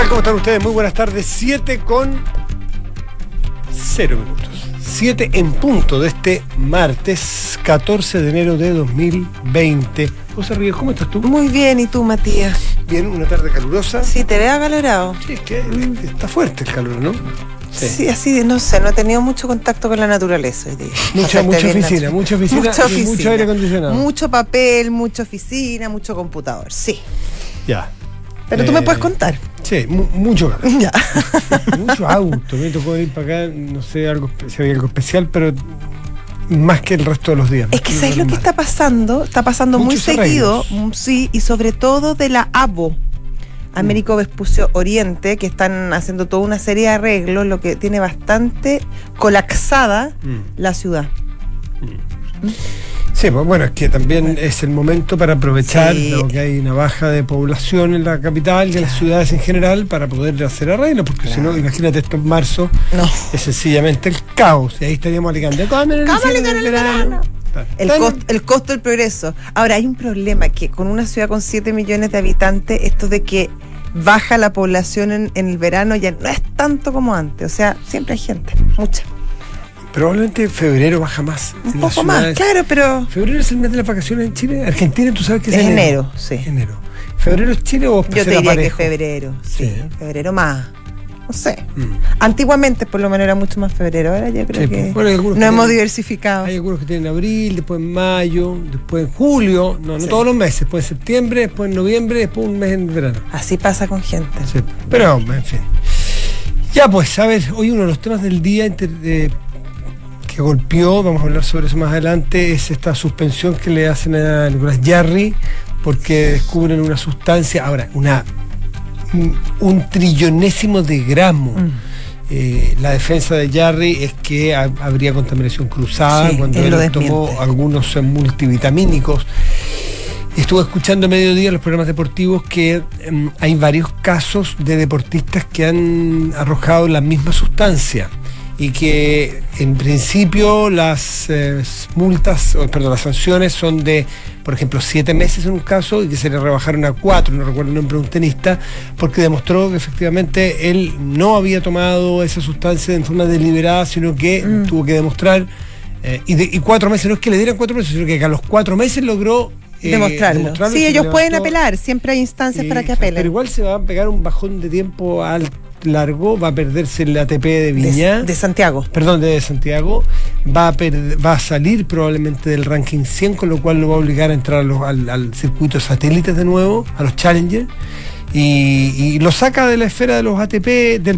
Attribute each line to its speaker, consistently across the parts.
Speaker 1: tal? ¿Cómo están ustedes? Muy buenas tardes. 7:0 minutos. 7 en punto de este martes 14 de enero de 2020. José Ríos, ¿cómo estás tú?
Speaker 2: Muy bien, ¿y tú, Matías?
Speaker 1: Bien, una tarde calurosa.
Speaker 2: Sí, te veo acalorado.
Speaker 1: Sí, es que está fuerte el calor, ¿no?
Speaker 2: Sí, así de, no sé, no he tenido mucho contacto con la naturaleza hoy día.
Speaker 1: Mucha oficina y mucho aire acondicionado.
Speaker 2: Mucho papel, mucha oficina, mucho computador, sí.
Speaker 1: Ya.
Speaker 2: Pero tú me puedes contar.
Speaker 1: Sí, mucho calor.
Speaker 2: Ya.
Speaker 1: Mucho auto. Me tocó ir para acá, no sé si había algo especial, pero más que el resto de los días.
Speaker 2: Es que ¿sabes lo que está pasando? Está pasando
Speaker 1: Muchos
Speaker 2: muy seguido,
Speaker 1: arreglos.
Speaker 2: sí, y sobre todo de la AVO, Américo Vespucio Oriente, que están haciendo toda una serie de arreglos, lo que tiene bastante colapsada la ciudad.
Speaker 1: Sí, pues bueno, es que también es el momento para aprovechar,
Speaker 2: Sí.
Speaker 1: ¿no?, que hay una baja de población en la capital y en las ciudades en general para poder hacer arreglos, porque si no, imagínate esto en marzo,
Speaker 2: No.
Speaker 1: es sencillamente el caos, y ahí estaríamos alicando.
Speaker 2: El costo del progreso. Ahora, hay un problema, que con una ciudad con 7 millones de habitantes, esto de que baja la población en el verano ya no es tanto como antes. O sea, siempre hay gente, mucha.
Speaker 1: Probablemente febrero baja más.
Speaker 2: Un
Speaker 1: en las
Speaker 2: poco más,
Speaker 1: ciudades.
Speaker 2: claro, pero
Speaker 1: ¿Febrero es el mes de las vacaciones en Chile? Argentina, tú sabes que es
Speaker 2: es enero, sí.
Speaker 1: Enero. ¿Febrero es Chile o
Speaker 2: Yo te diría
Speaker 1: parejo?
Speaker 2: que febrero, sí.
Speaker 1: Sí.
Speaker 2: Febrero más. No sé. Antiguamente, por lo menos, era mucho más febrero. Ahora yo creo
Speaker 1: Sí,
Speaker 2: que
Speaker 1: bueno, hay algunos
Speaker 2: no
Speaker 1: que
Speaker 2: hemos
Speaker 1: tienen-
Speaker 2: diversificado.
Speaker 1: Hay algunos que tienen abril, después en mayo, después en julio, no
Speaker 2: Sí.
Speaker 1: todos los meses, después en septiembre, después en noviembre, después un mes en verano.
Speaker 2: Así pasa con gente.
Speaker 1: Sí, pero, en fin. Ya, pues, a ver, hoy uno de los temas del día que golpeó, vamos a hablar sobre eso más adelante, es esta suspensión que le hacen a Nicolás Yarri porque descubren una sustancia, ahora, un trillonésimo de gramo. La defensa de Yarri es que habría contaminación cruzada
Speaker 2: Sí,
Speaker 1: cuando
Speaker 2: él lo
Speaker 1: él tomó
Speaker 2: desmiente.
Speaker 1: algunos multivitamínicos. Estuve escuchando a mediodía los programas deportivos que hay varios casos de deportistas que han arrojado la misma sustancia y que en principio las las sanciones son de, por ejemplo, 7 meses en un caso y que se le rebajaron a 4, no recuerdo el nombre de un tenista, porque demostró que efectivamente él no había tomado esa sustancia en forma deliberada, sino que tuvo que demostrar, y 4 meses, no es que le dieran 4 meses, sino que a los 4 meses logró
Speaker 2: Demostrarlo.
Speaker 1: y
Speaker 2: Sí,
Speaker 1: se
Speaker 2: ellos pueden
Speaker 1: levantó.
Speaker 2: apelar, siempre hay instancias para que apelen.
Speaker 1: Pero igual se va a pegar un bajón de tiempo largo, va a perderse el ATP de Viña.
Speaker 2: De Santiago.
Speaker 1: Perdón, de Santiago, va a salir probablemente del ranking 100, con lo cual lo va a obligar a entrar al circuito satélites de nuevo, a los Challenger, y lo saca de la esfera de los ATP, de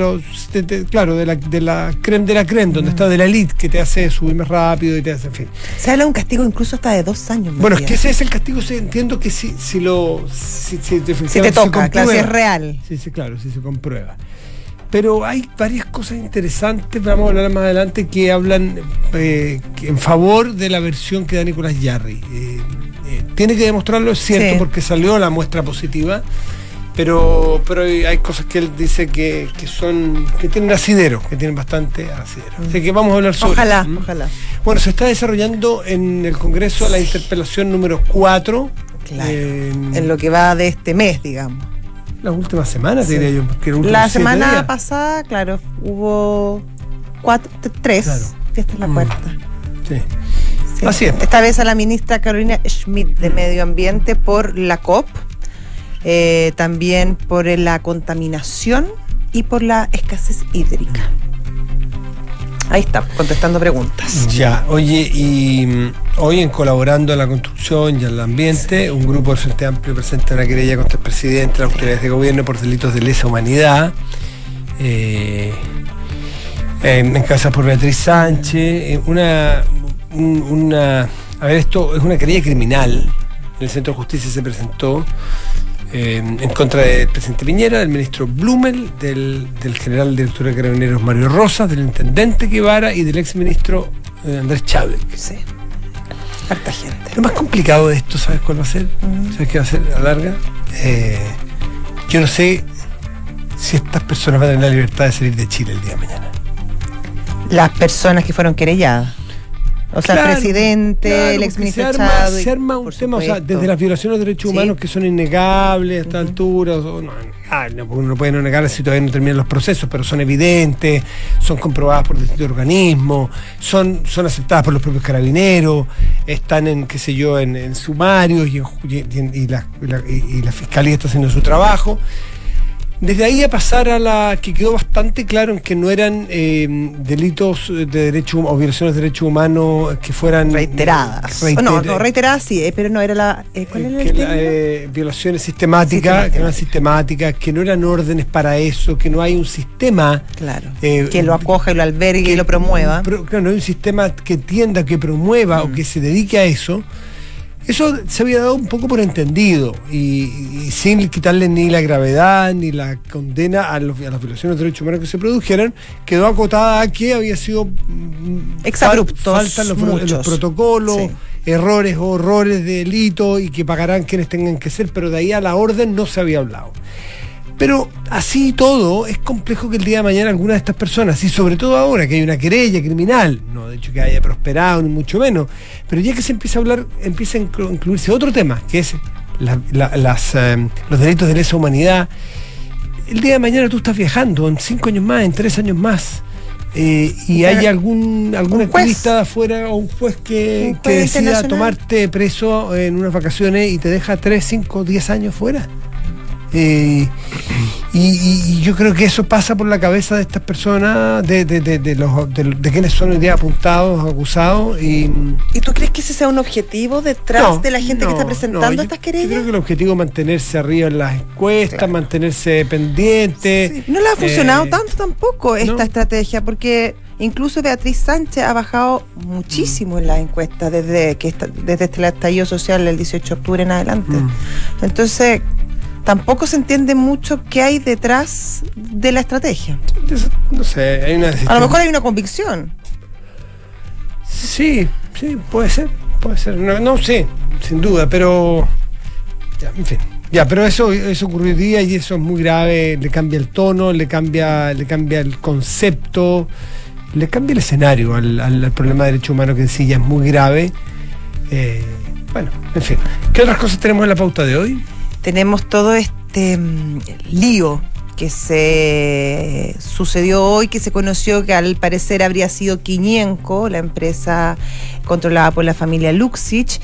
Speaker 1: la creme, donde está de la elite, que te hace subir más rápido y te hace, en fin.
Speaker 2: Se habla de un castigo incluso hasta de 2 años.
Speaker 1: Bueno, es
Speaker 2: Matías.
Speaker 1: que ese es el castigo, entiendo que si
Speaker 2: Si te toca, claro, si es real.
Speaker 1: Sí, claro, si se comprueba. Pero hay varias cosas interesantes, vamos a hablar más adelante, que hablan que en favor de la versión que da Nicolás Yarri. Tiene que demostrarlo, es cierto,
Speaker 2: Sí.
Speaker 1: porque salió la muestra positiva, pero hay cosas que él dice que tienen asidero, que tienen bastante asidero. Así que vamos a hablar sobre
Speaker 2: Ojalá,
Speaker 1: eso.
Speaker 2: ojalá.
Speaker 1: Bueno, se está desarrollando en el Congreso la interpelación número 4.
Speaker 2: Claro. En lo que va de este mes, digamos.
Speaker 1: Las últimas semanas,
Speaker 2: Sí.
Speaker 1: diría yo. Porque los últimos
Speaker 2: La
Speaker 1: 7
Speaker 2: semana
Speaker 1: días.
Speaker 2: pasada, claro, hubo 3.
Speaker 1: Claro.
Speaker 2: Esta es la cuarta.
Speaker 1: Sí.
Speaker 2: Sí.
Speaker 1: Así es.
Speaker 2: Esta vez a la ministra Carolina Schmidt de Medio Ambiente por la COP, también por la contaminación y por la escasez hídrica. Ahí está, contestando preguntas.
Speaker 1: Ya, oye, y hoy en Colaborando en la Construcción y en el Ambiente, un grupo del Frente Amplio presenta una querella contra el presidente, las autoridades de gobierno por delitos de lesa humanidad, encabezadas por Beatriz Sánchez, a ver, esto es una querella criminal. En el Centro de Justicia se presentó en contra del presidente Piñera, del ministro Blumel, del general director de Carabineros Mario Rosas, del intendente Guevara y del exministro Andrés Chávez.
Speaker 2: Sí. Harta gente.
Speaker 1: Lo más complicado de esto, ¿sabes cuál va a ser? ¿Sabes qué va a ser a la larga? Yo no sé si estas personas van a tener la libertad de salir de Chile el día de mañana.
Speaker 2: Las personas que fueron querelladas. O sea, el presidente, el exministro Chado.
Speaker 1: Se arma un tema, o sea, desde las violaciones de derechos humanos que son innegables a esta altura, uno puede no negarlas si todavía no terminan los procesos, pero son evidentes, son comprobadas por distintos organismos, son aceptadas por los propios carabineros, están en, qué sé yo, en sumarios y la fiscalía está haciendo su trabajo. Desde ahí a pasar a la que quedó bastante claro en que no eran delitos de derecho o violaciones de derechos humanos que fueran
Speaker 2: reiteradas. No, reiteradas sí, pero no era la... ¿cuál era el tema?
Speaker 1: Violaciones sistemáticas, que no eran sistemáticas, que no eran órdenes para eso, que no hay un sistema...
Speaker 2: Claro, que lo acoja y lo albergue y lo promueva.
Speaker 1: Claro, no hay un sistema que tienda, que promueva o que se dedique a eso. Eso se había dado un poco por entendido y sin quitarle ni la gravedad ni la condena a las violaciones de derechos humanos que se produjeran, quedó acotada a que había sido
Speaker 2: exabruptos,
Speaker 1: faltan los protocolos, errores o horrores de delito y que pagarán quienes tengan que ser, pero de ahí a la orden no se había hablado. Pero así todo, es complejo que el día de mañana alguna de estas personas, y sobre todo ahora que hay una querella criminal, no de hecho que haya prosperado ni mucho menos, pero ya que se empieza a hablar, empieza a incluirse otro tema, que es los delitos de lesa humanidad. El día de mañana tú estás viajando en 5 años más, en 3 años más, y hay algún activista de afuera o un juez que decida tomarte preso en unas vacaciones y te deja 3, 5, 10 años fuera. Y yo creo que eso pasa por la cabeza de estas personas, de quienes son hoy día apuntados, acusados. ¿Y
Speaker 2: tú crees que ese sea un objetivo detrás de la gente que está presentando estas querellas?
Speaker 1: Yo creo que el objetivo es mantenerse arriba en las encuestas, mantenerse pendiente.
Speaker 2: Sí. No le ha funcionado tanto tampoco esta estrategia, porque incluso Beatriz Sánchez ha bajado muchísimo en las encuestas desde el estallido social del 18 de octubre en adelante. Entonces... tampoco se entiende mucho qué hay detrás de la estrategia.
Speaker 1: No sé, hay una...
Speaker 2: A lo mejor hay una convicción.
Speaker 1: Sí, puede ser. No sé, sin duda, pero... Ya, en fin. Ya, pero eso ocurrió hoy día y eso es muy grave, le cambia el tono, le cambia el concepto, le cambia el escenario al problema de derechos humanos, que en sí ya es muy grave. Bueno, en fin. ¿Qué otras cosas tenemos en la pauta de hoy?
Speaker 2: Tenemos todo este lío que se sucedió hoy, que se conoció que al parecer habría sido Quiñenco, la empresa controlada por la familia Luksic,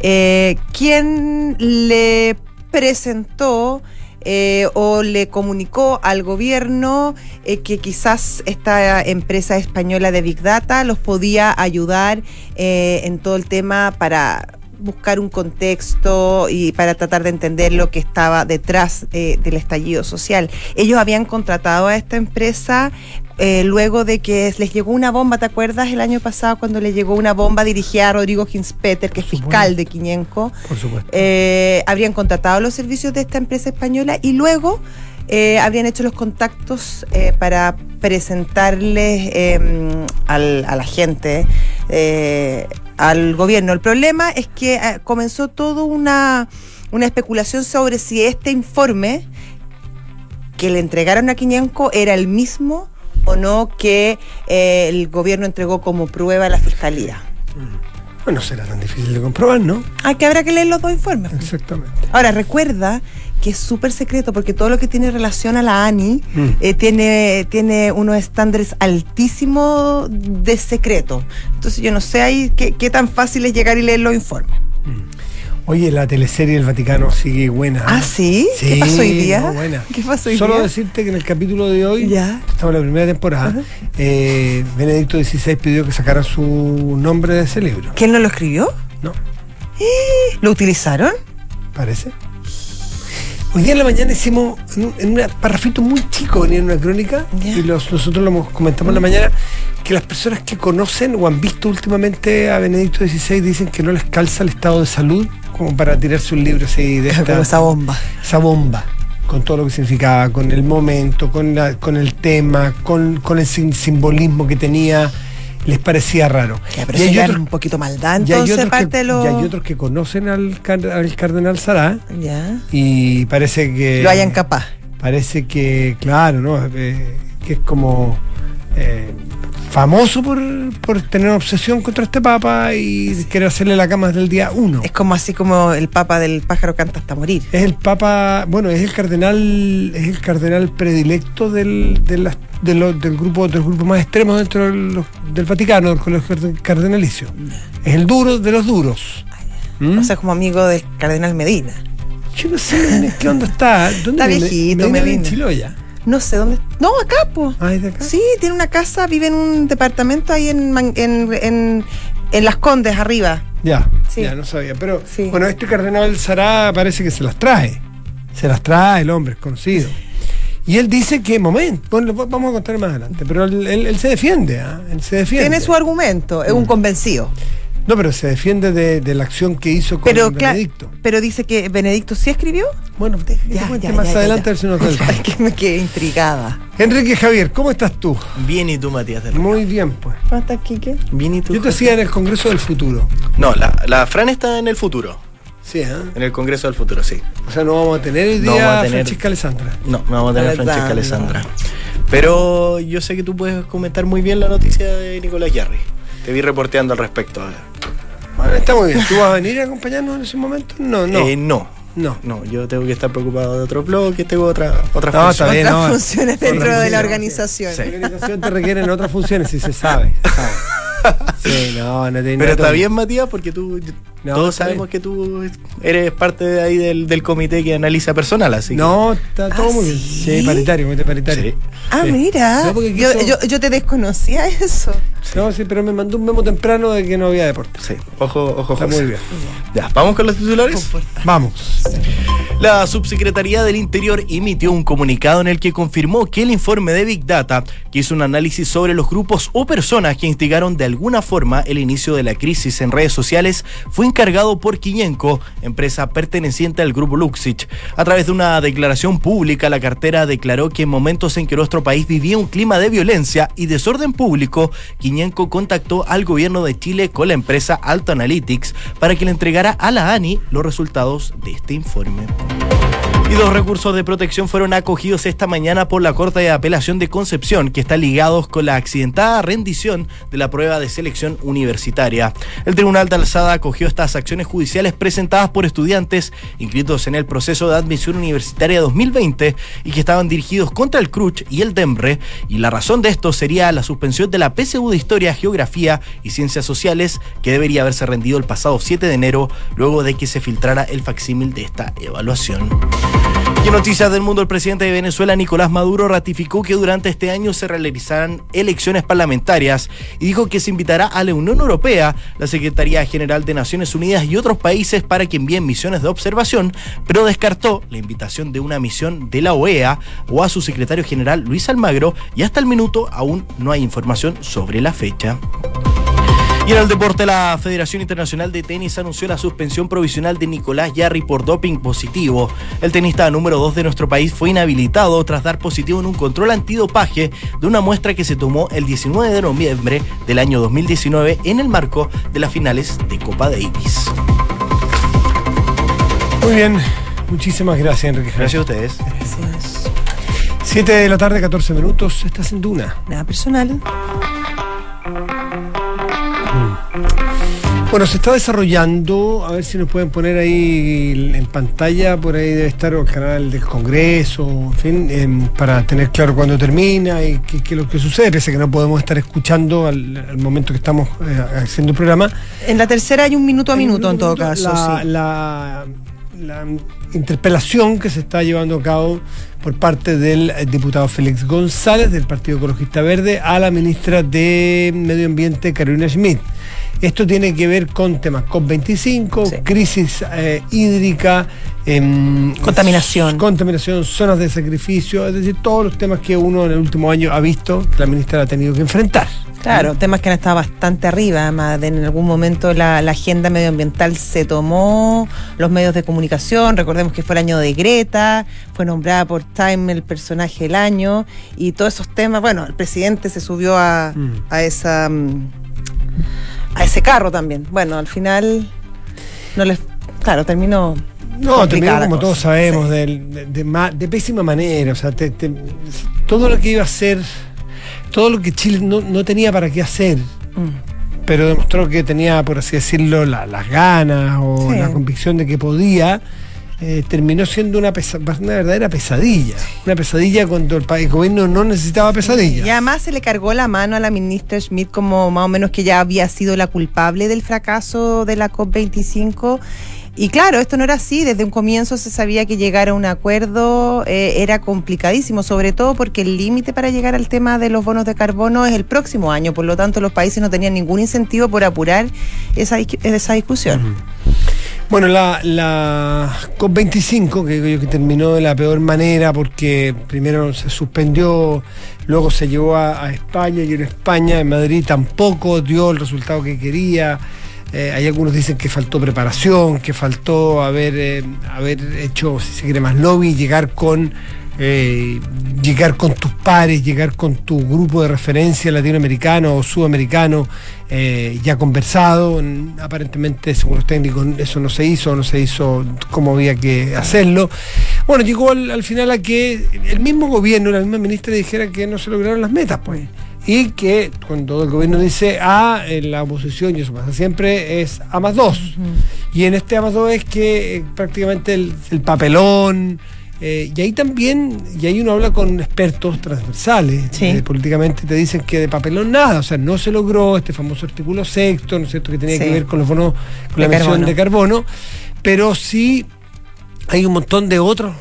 Speaker 2: quien le presentó o le comunicó al gobierno que quizás esta empresa española de Big Data los podía ayudar en todo el tema para buscar un contexto y para tratar de entender lo que estaba detrás del estallido social. Ellos habían contratado a esta empresa luego de que les llegó una bomba, ¿te acuerdas? El año pasado cuando le llegó una bomba dirigida a Rodrigo Ginspeter, que es fiscal de Quiñenco.
Speaker 1: Por supuesto.
Speaker 2: Habrían contratado los servicios de esta empresa española y luego habrían hecho los contactos para presentarles a la gente, al gobierno. El problema es que comenzó toda una especulación sobre si este informe que le entregaron a Quiñenco era el mismo o no que el gobierno entregó como prueba a la fiscalía.
Speaker 1: Bueno, será tan difícil de comprobar, ¿no?
Speaker 2: Que habrá que leer los dos informes.
Speaker 1: Exactamente.
Speaker 2: Ahora, recuerda que es súper secreto, porque todo lo que tiene relación a la ANI tiene unos estándares altísimos de secreto. Entonces yo no sé ahí qué tan fácil es llegar y leer los informes.
Speaker 1: Oye, la teleserie del Vaticano sigue buena.
Speaker 2: ¿Ah, sí? ¿Qué pasó hoy día?
Speaker 1: Muy buena.
Speaker 2: ¿Qué pasó hoy
Speaker 1: Solo
Speaker 2: día?
Speaker 1: decirte que en el capítulo de hoy,
Speaker 2: ¿Ya?
Speaker 1: estamos en la primera temporada, Benedicto XVI pidió que sacara su nombre de ese libro.
Speaker 2: ¿Quién no lo escribió?
Speaker 1: No.
Speaker 2: ¿Lo utilizaron?
Speaker 1: Parece. Hoy día en la mañana hicimos, en un parrafito muy chico, venía en una crónica, y nosotros lo comentamos en la mañana, que las personas que conocen o han visto últimamente a Benedicto XVI dicen que no les calza el estado de salud como para tirarse un libro así de
Speaker 2: como esa bomba.
Speaker 1: Esa bomba, con todo lo que significaba, con el momento, con el tema, con el simbolismo que tenía. Les parecía raro.
Speaker 2: Pero y hay un poquito maldad, entonces parte de los...
Speaker 1: Y hay otros que conocen al cardenal Sará,
Speaker 2: ya,
Speaker 1: y parece que...
Speaker 2: lo hayan capaz.
Speaker 1: Parece que, claro, ¿no? Que es como famoso por tener una obsesión contra este papa y querer hacerle la cama desde el día 1.
Speaker 2: Es como así como el papa del pájaro canta hasta morir.
Speaker 1: Es el papa, bueno, es el cardenal predilecto del grupo más extremo dentro del Vaticano, del colegio cardenalicio. Es el duro de los duros.
Speaker 2: O sea, como amigo del cardenal Medina.
Speaker 1: Yo no sé qué onda está. ¿Dónde
Speaker 2: está viejito,
Speaker 1: Medina? En
Speaker 2: Medina.
Speaker 1: Chiloya.
Speaker 2: No sé dónde. No, acá, po.
Speaker 1: Ah, ¿es de acá?
Speaker 2: Sí, tiene una casa, vive en un departamento ahí en Las Condes, arriba.
Speaker 1: Ya,
Speaker 2: Sí.
Speaker 1: ya no sabía. Pero
Speaker 2: Sí.
Speaker 1: bueno, este cardenal Sará parece que se las trae. Se las trae, el hombre es conocido. Y él dice que, bueno, vamos a contar más adelante, pero él se defiende, ¿ah? Él se defiende.
Speaker 2: Tiene su argumento, es un convencido.
Speaker 1: No, pero se defiende de la acción que hizo con Benedicto.
Speaker 2: Pero dice que Benedicto sí escribió.
Speaker 1: Bueno, te cuente más adelante a ver si nos alcanza.
Speaker 2: Es que me quedé intrigada.
Speaker 1: Enrique Javier, ¿cómo estás tú?
Speaker 3: Bien, ¿y tú, Matías? de Rica?
Speaker 1: Muy bien, pues.
Speaker 2: ¿Cómo estás, Quique?
Speaker 3: Bien, ¿y tú?
Speaker 1: Yo te hacía en el Congreso del Futuro.
Speaker 3: No, la Fran está en el futuro.
Speaker 1: Sí, ¿eh?
Speaker 3: En el Congreso del futuro, sí.
Speaker 1: O sea, no vamos a tener hoy
Speaker 3: No
Speaker 1: día
Speaker 3: vamos a
Speaker 1: a
Speaker 3: tener-
Speaker 1: Francisca Alessandra.
Speaker 3: No vamos a tener a Francesca Alessandra. Pero yo sé que tú puedes comentar muy bien la noticia de Nicolás Yarri. Te vi reporteando al respecto.
Speaker 1: Bueno, está muy bien. ¿Tú vas a venir a acompañarnos en ese momento? No.
Speaker 3: No, yo tengo que estar preocupado de otro bloque, tengo otra
Speaker 1: No,
Speaker 3: función.
Speaker 1: está bien.
Speaker 2: Otras
Speaker 1: no,
Speaker 2: funciones
Speaker 1: otras
Speaker 2: dentro de la
Speaker 1: funciones.
Speaker 2: organización.
Speaker 3: Sí.
Speaker 1: La organización te requieren otras funciones, si se sabe. Sí, no tiene
Speaker 3: Pero está
Speaker 1: nada.
Speaker 3: bien, Matías, porque tú,
Speaker 1: No,
Speaker 3: todos
Speaker 1: está
Speaker 3: sabemos
Speaker 1: bien.
Speaker 3: que tú eres parte de ahí del comité que analiza personal, así que...
Speaker 1: No, está todo muy bien.
Speaker 2: ¿sí?
Speaker 1: Sí, paritario, comité paritario.
Speaker 3: Sí.
Speaker 2: Ah,
Speaker 1: Sí.
Speaker 2: mira.
Speaker 1: No, porque
Speaker 2: yo,
Speaker 1: quiso-
Speaker 2: yo te desconocía eso.
Speaker 1: No, sí, pero me mandó un memo temprano de que no había deporte.
Speaker 3: Sí, ojo,
Speaker 1: Está
Speaker 3: José.
Speaker 1: muy bien.
Speaker 3: Ya, ¿vamos con los titulares?
Speaker 1: Vamos.
Speaker 3: La Subsecretaría del Interior emitió un comunicado en el que confirmó que el informe de Big Data, que hizo un análisis sobre los grupos o personas que instigaron de alguna forma el inicio de la crisis en redes sociales, fue encargado por Quiñenco, empresa perteneciente al grupo Luxich. A través de una declaración pública, la cartera declaró que en momentos en que nuestro país vivía un clima de violencia y desorden público, Quiñenco contactó al gobierno de Chile con la empresa Alto Analytics para que le entregara a la ANI los resultados de este informe. Y 2 recursos de protección fueron acogidos esta mañana por la Corte de Apelación de Concepción, que están ligados con la accidentada rendición de la prueba de selección universitaria. El Tribunal de Alzada acogió estas acciones judiciales presentadas por estudiantes inscritos en el proceso de admisión universitaria 2020 y que estaban dirigidos contra el CRUCH y el DEMRE, y la razón de esto sería la suspensión de la PSU de Historia, Geografía y Ciencias Sociales, que debería haberse rendido el pasado 7 de enero, luego de que se filtrara el facsímil de esta evaluación. Y en noticias del mundo, el presidente de Venezuela, Nicolás Maduro, ratificó que durante este año se realizarán elecciones parlamentarias y dijo que se invitará a la Unión Europea, la Secretaría General de Naciones Unidas y otros países para que envíen misiones de observación, pero descartó la invitación de una misión de la OEA o a su secretario general, Luis Almagro, y hasta el minuto aún no hay información sobre la fecha. Y en el deporte, la Federación Internacional de Tenis anunció la suspensión provisional de Nicolás Yarri por doping positivo. El tenista número 2 de nuestro país fue inhabilitado tras dar positivo en un control antidopaje de una muestra que se tomó el 19 de noviembre del año 2019 en el marco de las finales de Copa Davis.
Speaker 1: Muy bien. Muchísimas gracias, Enrique Javier.
Speaker 3: Gracias a ustedes.
Speaker 2: Gracias.
Speaker 1: 7 de la tarde, 14 minutos. Estás en Duna.
Speaker 2: Nada personal.
Speaker 1: Bueno, se está desarrollando, a ver si nos pueden poner ahí en pantalla, por ahí debe estar el canal del Congreso, en fin, para tener claro cuándo termina y qué es lo que sucede, pese a que no podemos estar escuchando al momento que estamos haciendo el programa.
Speaker 2: En la tercera hay un minuto a minuto en todo caso. Sí.
Speaker 1: La interpelación que se está llevando a cabo por parte del diputado Félix González del Partido Ecologista Verde a la ministra de Medio Ambiente, Carolina Schmidt. Esto tiene que ver con temas COP25,
Speaker 2: Sí.
Speaker 1: crisis hídrica, contaminación, zonas de sacrificio, es decir, todos los temas que uno en el último año ha visto que la ministra ha tenido que enfrentar.
Speaker 2: Claro, temas que han estado bastante arriba, además en algún momento la agenda medioambiental se tomó, los medios de comunicación, recordemos que fue el año de Greta, fue nombrada por Time el personaje del año, y todos esos temas, bueno, el presidente se subió a ese carro también. Bueno, al final terminó.
Speaker 1: No, terminó
Speaker 2: complicada
Speaker 1: como
Speaker 2: la
Speaker 1: todos
Speaker 2: cosa,
Speaker 1: sabemos,
Speaker 2: sí.
Speaker 1: de pésima manera, o sea, todo lo que iba a ser, todo lo que Chile no tenía para qué hacer, pero demostró que tenía, por así decirlo, las ganas o
Speaker 2: Sí.
Speaker 1: la convicción de que podía, terminó siendo una verdadera pesadilla. Una pesadilla cuando el gobierno no necesitaba pesadilla.
Speaker 2: Y además se le cargó la mano a la ministra Schmidt como más o menos que ya había sido la culpable del fracaso de la COP25. Y claro, esto no era así, desde un comienzo se sabía que llegar a un acuerdo era complicadísimo, sobre todo porque el límite para llegar al tema de los bonos de carbono es el próximo año, por lo tanto los países no tenían ningún incentivo por apurar esa discusión.
Speaker 1: Bueno, la COP25, que creo que terminó de la peor manera porque primero se suspendió, luego se llevó a España, y en España, en Madrid, tampoco dio el resultado que quería. Hay algunos dicen que faltó preparación, que faltó haber hecho, si se quiere, más lobby, llegar con tus pares, llegar con tu grupo de referencia latinoamericano o sudamericano ya conversado. Aparentemente, según los técnicos, eso no se hizo como había que hacerlo. Bueno, llegó al final a que el mismo gobierno, la misma ministra dijera que no se lograron las metas, pues. Y que cuando el gobierno dice A, en la oposición, y eso pasa siempre, es A+2. Y en este A+2 es que prácticamente el papelón, y ahí también, y ahí uno habla con expertos transversales,
Speaker 2: Sí.
Speaker 1: políticamente te dicen que de papelón nada, o sea, no se logró este famoso artículo 6º, ¿no es cierto?, que tenía
Speaker 2: Sí.
Speaker 1: que ver con los bonos, con la
Speaker 2: De
Speaker 1: emisión
Speaker 2: carbono.
Speaker 1: de carbono, pero sí hay un montón de otros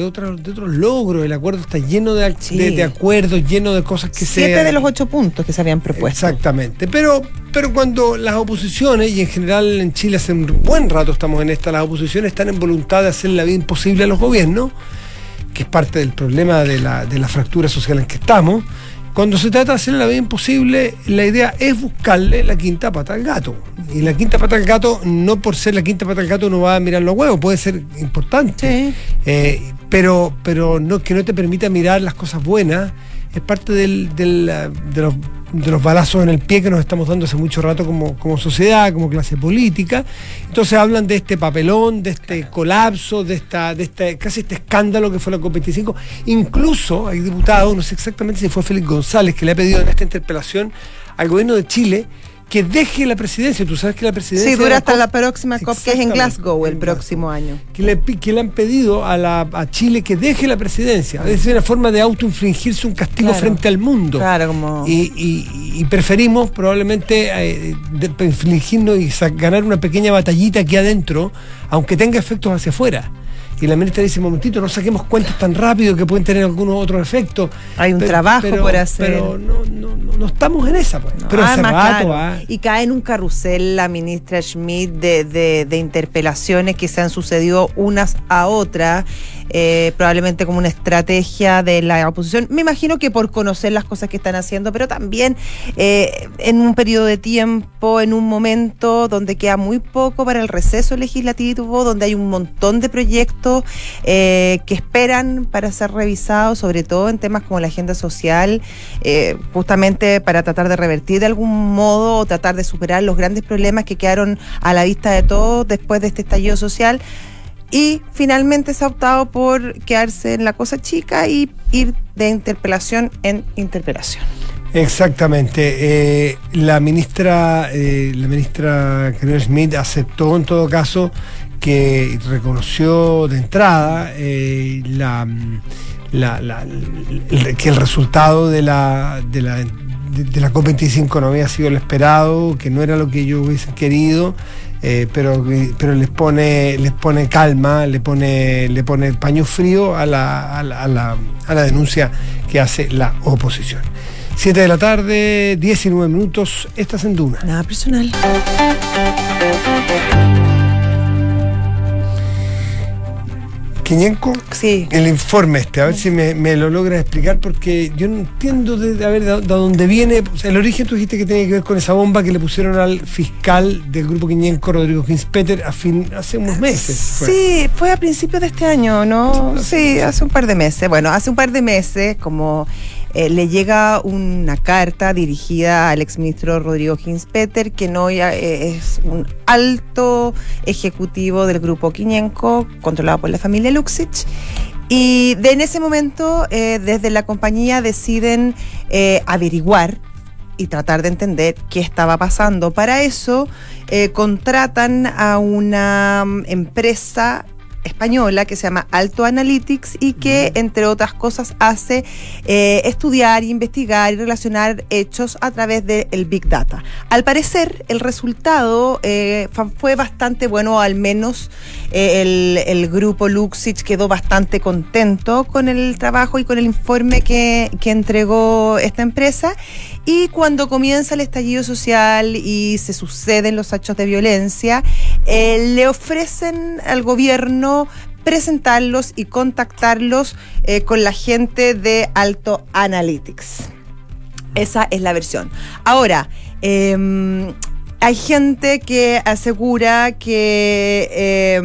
Speaker 1: logros. El acuerdo está lleno
Speaker 2: Sí.
Speaker 1: de acuerdos, lleno de cosas que
Speaker 2: 7 de los 8 puntos que se habían propuesto.
Speaker 1: Exactamente, pero cuando las oposiciones, y en general en Chile hace un buen rato estamos en esta, las oposiciones están en voluntad de hacer la vida imposible a los gobiernos, que es parte del problema de la fractura social en que estamos. Cuando se trata de hacer la vida imposible, la idea es buscarle la quinta pata al gato. Y la quinta pata al gato, no por ser la quinta pata al gato no va a mirar los huevos, puede ser importante.
Speaker 2: Sí.
Speaker 1: Pero no, que no te permita mirar las cosas buenas, es parte de los balazos en el pie que nos estamos dando hace mucho rato como sociedad, como clase política. Entonces hablan de este papelón, de este colapso, de casi este escándalo que fue la COP25. Incluso hay diputados, no sé exactamente si fue Félix González, que le ha pedido en esta interpelación al gobierno de Chile que deje la presidencia. Tú sabes que la presidencia...
Speaker 2: Sí, dura
Speaker 1: de
Speaker 2: hasta
Speaker 1: COP,
Speaker 2: la próxima COP, que es en Glasgow el
Speaker 1: en
Speaker 2: próximo año.
Speaker 1: que le han pedido a Chile que deje la presidencia. Es decir, una forma de autoinfligirse un castigo
Speaker 2: Claro.
Speaker 1: frente al mundo.
Speaker 2: Claro, como...
Speaker 1: Y preferimos probablemente infligirnos y ganar una pequeña batallita aquí adentro, aunque tenga efectos hacia afuera. Y la ministra dice, momentito, no saquemos cuentas tan rápido que pueden tener algunos otros efectos.
Speaker 2: Hay un trabajo por hacer.
Speaker 1: Pero no estamos en esa, pues.
Speaker 2: No,
Speaker 1: Pero hace
Speaker 2: además,
Speaker 1: rato,
Speaker 2: claro, y cae en un carrusel la ministra Schmidt de interpelaciones que se han sucedido unas a otras, probablemente como una estrategia de la oposición. Me imagino que por conocer las cosas que están haciendo, pero también en un periodo de tiempo, en un momento donde queda muy poco para el receso legislativo, donde hay un montón de proyectos que esperan para ser revisados, sobre todo en temas como la agenda social, justamente para tratar de revertir de algún modo o tratar de superar los grandes problemas que quedaron a la vista de todos después de este estallido social. Y finalmente se ha optado por quedarse en la cosa chica y ir de interpelación en interpelación.
Speaker 1: Exactamente. La ministra Carolina Schmidt aceptó en todo caso que reconoció de entrada que el resultado de la COP25 no había sido el esperado, que no era lo que ellos hubiesen querido, pero les pone calma, le pone paño frío a la denuncia que hace la oposición. 7 de la tarde, 19 minutos, estás en Duna.
Speaker 2: Nada personal.
Speaker 1: Quiñenco,
Speaker 2: Sí.
Speaker 1: el informe a ver si me lo logras explicar, porque yo no entiendo de dónde viene. O sea, el origen tú dijiste que tenía que ver con esa bomba que le pusieron al fiscal del grupo Quiñenco, Rodrigo Ginspeter, hace unos meses.
Speaker 2: Sí, fue a principios de este año, ¿no? Sí, hace un par de meses. Bueno, hace un par de meses, como le llega una carta dirigida al exministro Rodrigo Ginspeter, que no es un alto ejecutivo del grupo Quiñenco, controlado por la familia Luxich, Y en ese momento, desde la compañía deciden averiguar y tratar de entender qué estaba pasando. Para eso, contratan a una empresa española que se llama Alto Analytics y que, entre otras cosas, hace estudiar, investigar y relacionar hechos a través del Big Data. Al parecer, el resultado fue bastante bueno, al menos el grupo Luxich quedó bastante contento con el trabajo y con el informe que entregó esta empresa. Y cuando comienza el estallido social y se suceden los hechos de violencia, le ofrecen al gobierno presentarlos y contactarlos con la gente de Alto Analytics. Esa es la versión. Ahora, hay gente que asegura que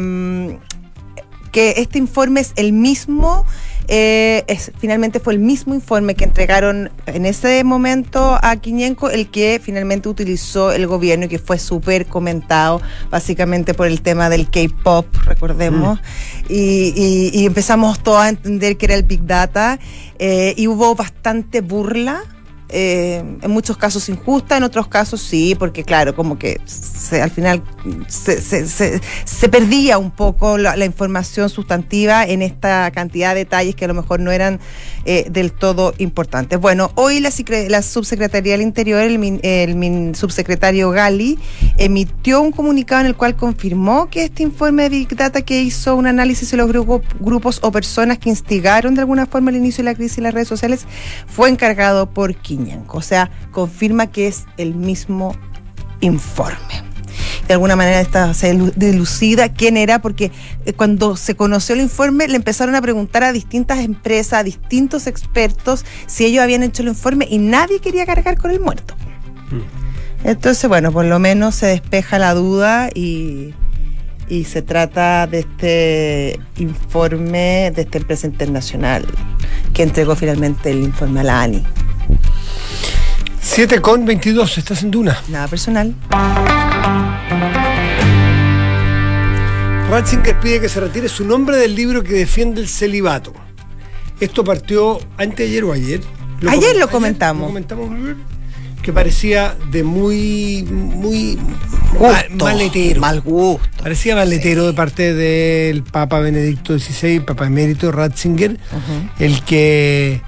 Speaker 2: este informe es el mismo. Finalmente fue el mismo informe que entregaron en ese momento a Quiñenco, el que finalmente utilizó el gobierno y que fue súper comentado, básicamente por el tema del K-pop, recordemos, y empezamos todos a entender que era el Big Data, y hubo bastante burla. En muchos casos injusta, en otros casos sí, porque claro, como que al final se perdía un poco la información sustantiva en esta cantidad de detalles que a lo mejor no eran del todo importantes. Bueno, hoy la Subsecretaría del Interior, el subsecretario Gali, emitió un comunicado en el cual confirmó que este informe de Big Data, que hizo un análisis de los grupos o personas que instigaron de alguna forma el inicio de la crisis en las redes sociales, fue encargado por Quiñenco. O sea, confirma que es el mismo informe. De alguna manera se dilucida quién era, porque cuando se conoció el informe le empezaron a preguntar a distintas empresas, a distintos expertos, si ellos habían hecho el informe y nadie quería cargar con el muerto. Entonces, bueno, por lo menos se despeja la duda y se trata de este informe de esta empresa internacional que entregó finalmente el informe a la ANI.
Speaker 1: 7:22, estás en Duna.
Speaker 2: Nada personal.
Speaker 1: Ratzinger pide que se retire su nombre del libro que defiende el celibato. Esto partió anteayer o ayer.
Speaker 2: Ayer lo comentamos.
Speaker 1: Que parecía de muy maletero.
Speaker 2: Mal gusto.
Speaker 1: Parecía maletero, sí, de parte del Papa Benedicto XVI, Papa Emérito Ratzinger, el que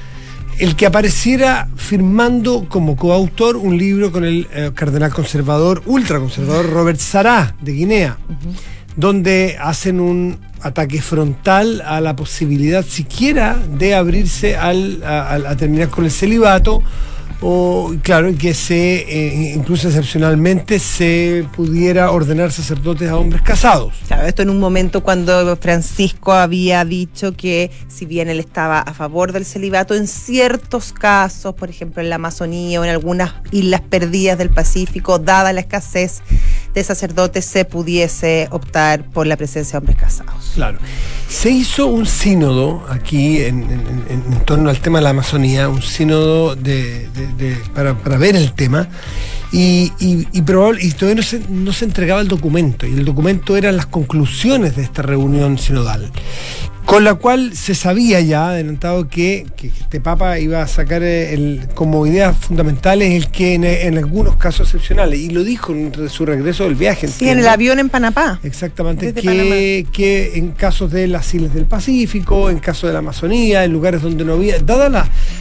Speaker 1: apareciera firmando como coautor un libro con el cardenal conservador, ultraconservador Robert Sarah de Guinea, donde hacen un ataque frontal a la posibilidad siquiera de abrirse a terminar con el celibato, o claro, que incluso excepcionalmente se pudiera ordenar sacerdotes a hombres casados.
Speaker 2: Claro, esto en un momento cuando Francisco había dicho que si bien él estaba a favor del celibato, en ciertos casos, por ejemplo en la Amazonía o en algunas islas perdidas del Pacífico, dada la escasez de sacerdotes, se pudiese optar por la presencia de hombres casados.
Speaker 1: Claro. Se hizo un sínodo aquí en torno al tema de la Amazonía, un sínodo para ver el tema, y todavía no se entregaba el documento, y el documento eran las conclusiones de esta reunión sinodal, con la cual se sabía ya adelantado que este Papa iba a sacar como ideas fundamentales el que en algunos casos excepcionales, y lo dijo en su regreso del viaje.
Speaker 2: Sí, en el avión en Panamá.
Speaker 1: Exactamente, que en casos de las islas del Pacífico, en casos de la Amazonía, en lugares donde no había, dada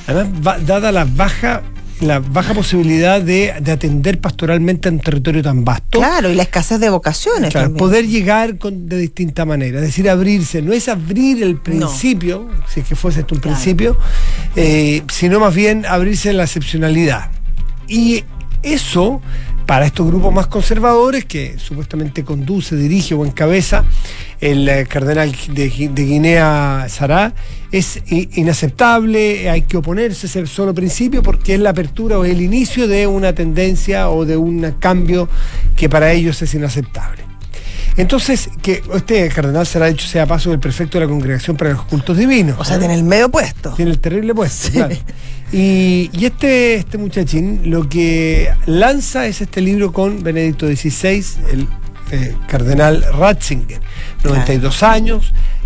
Speaker 1: la baja posibilidad de atender pastoralmente a un territorio tan vasto.
Speaker 2: Claro, y la escasez de vocaciones.
Speaker 1: Claro,
Speaker 2: también.
Speaker 1: poder llegar de distinta manera, es decir, abrirse, no es abrir el principio, si es que fuese esto un principio, sino más bien abrirse en la excepcionalidad. Y eso, para estos grupos más conservadores, que supuestamente conduce, dirige o encabeza el cardenal de Guinea Sarah, es inaceptable, hay que oponerse a ese solo principio porque es la apertura o el inicio de una tendencia o de un cambio que para ellos es inaceptable. Entonces, que este cardenal Sarah, dicho sea paso, el prefecto de la Congregación para los Cultos Divinos.
Speaker 2: O sea, tiene el medio puesto.
Speaker 1: Tiene el terrible puesto,
Speaker 2: sí.
Speaker 1: Claro. Y este muchachín lo que lanza es este libro con Benedicto XVI, el cardenal Ratzinger, 92 años,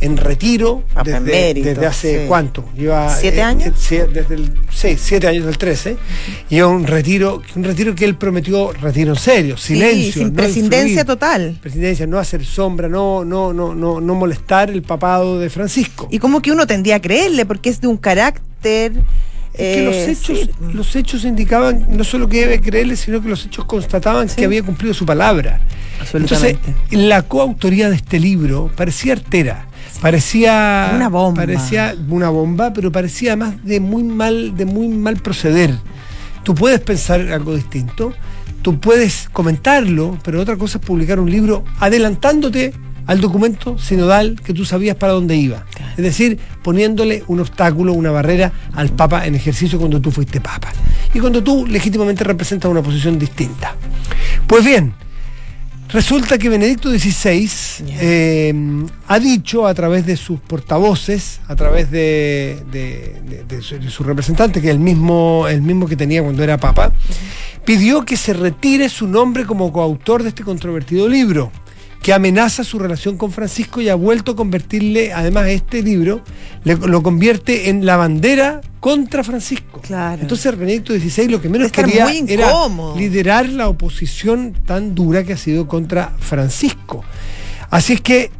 Speaker 1: en retiro
Speaker 2: Papa emérito,
Speaker 1: desde hace
Speaker 2: sí.
Speaker 1: ¿cuánto? Lleva
Speaker 2: 7 años.
Speaker 1: desde el 7 años del 13. Lleva un retiro que él prometió, retiro en serio, silencio,
Speaker 2: Sí, sin
Speaker 1: no
Speaker 2: presidencia
Speaker 1: influir,
Speaker 2: total.
Speaker 1: presidencia, no hacer sombra, no molestar el papado de Francisco.
Speaker 2: Y como que uno tendría a creerle, porque es de un carácter.
Speaker 1: Es que
Speaker 2: Sí.
Speaker 1: los hechos indicaban no solo que debe creerle, sino que los hechos constataban
Speaker 2: Sí.
Speaker 1: que había cumplido su palabra.
Speaker 2: Absolutamente.
Speaker 1: Entonces, la coautoría de este libro parecía artera, parecía
Speaker 2: Una bomba.
Speaker 1: parecía una bomba, pero parecía además de muy mal proceder. Tú puedes pensar algo distinto, tú puedes comentarlo, pero otra cosa es publicar un libro adelantándote al documento sinodal que tú sabías para dónde iba.
Speaker 2: Claro.
Speaker 1: Es decir, poniéndole un obstáculo, una barrera al Papa en ejercicio cuando tú fuiste Papa. Y cuando tú legítimamente representas una posición distinta. Pues bien, resulta que Benedicto XVI ha dicho a través de sus portavoces, a través de su representante, que es el mismo que tenía cuando era Papa, pidió que se retire su nombre como coautor de este controvertido libro, que amenaza su relación con Francisco y ha vuelto a convertirle, además este libro, lo convierte en la bandera contra Francisco.
Speaker 2: Claro.
Speaker 1: Entonces Benedicto XVI lo que menos
Speaker 2: Debe estar
Speaker 1: quería
Speaker 2: muy
Speaker 1: era
Speaker 2: incómodo.
Speaker 1: liderar la oposición tan dura que ha sido contra Francisco. Así es que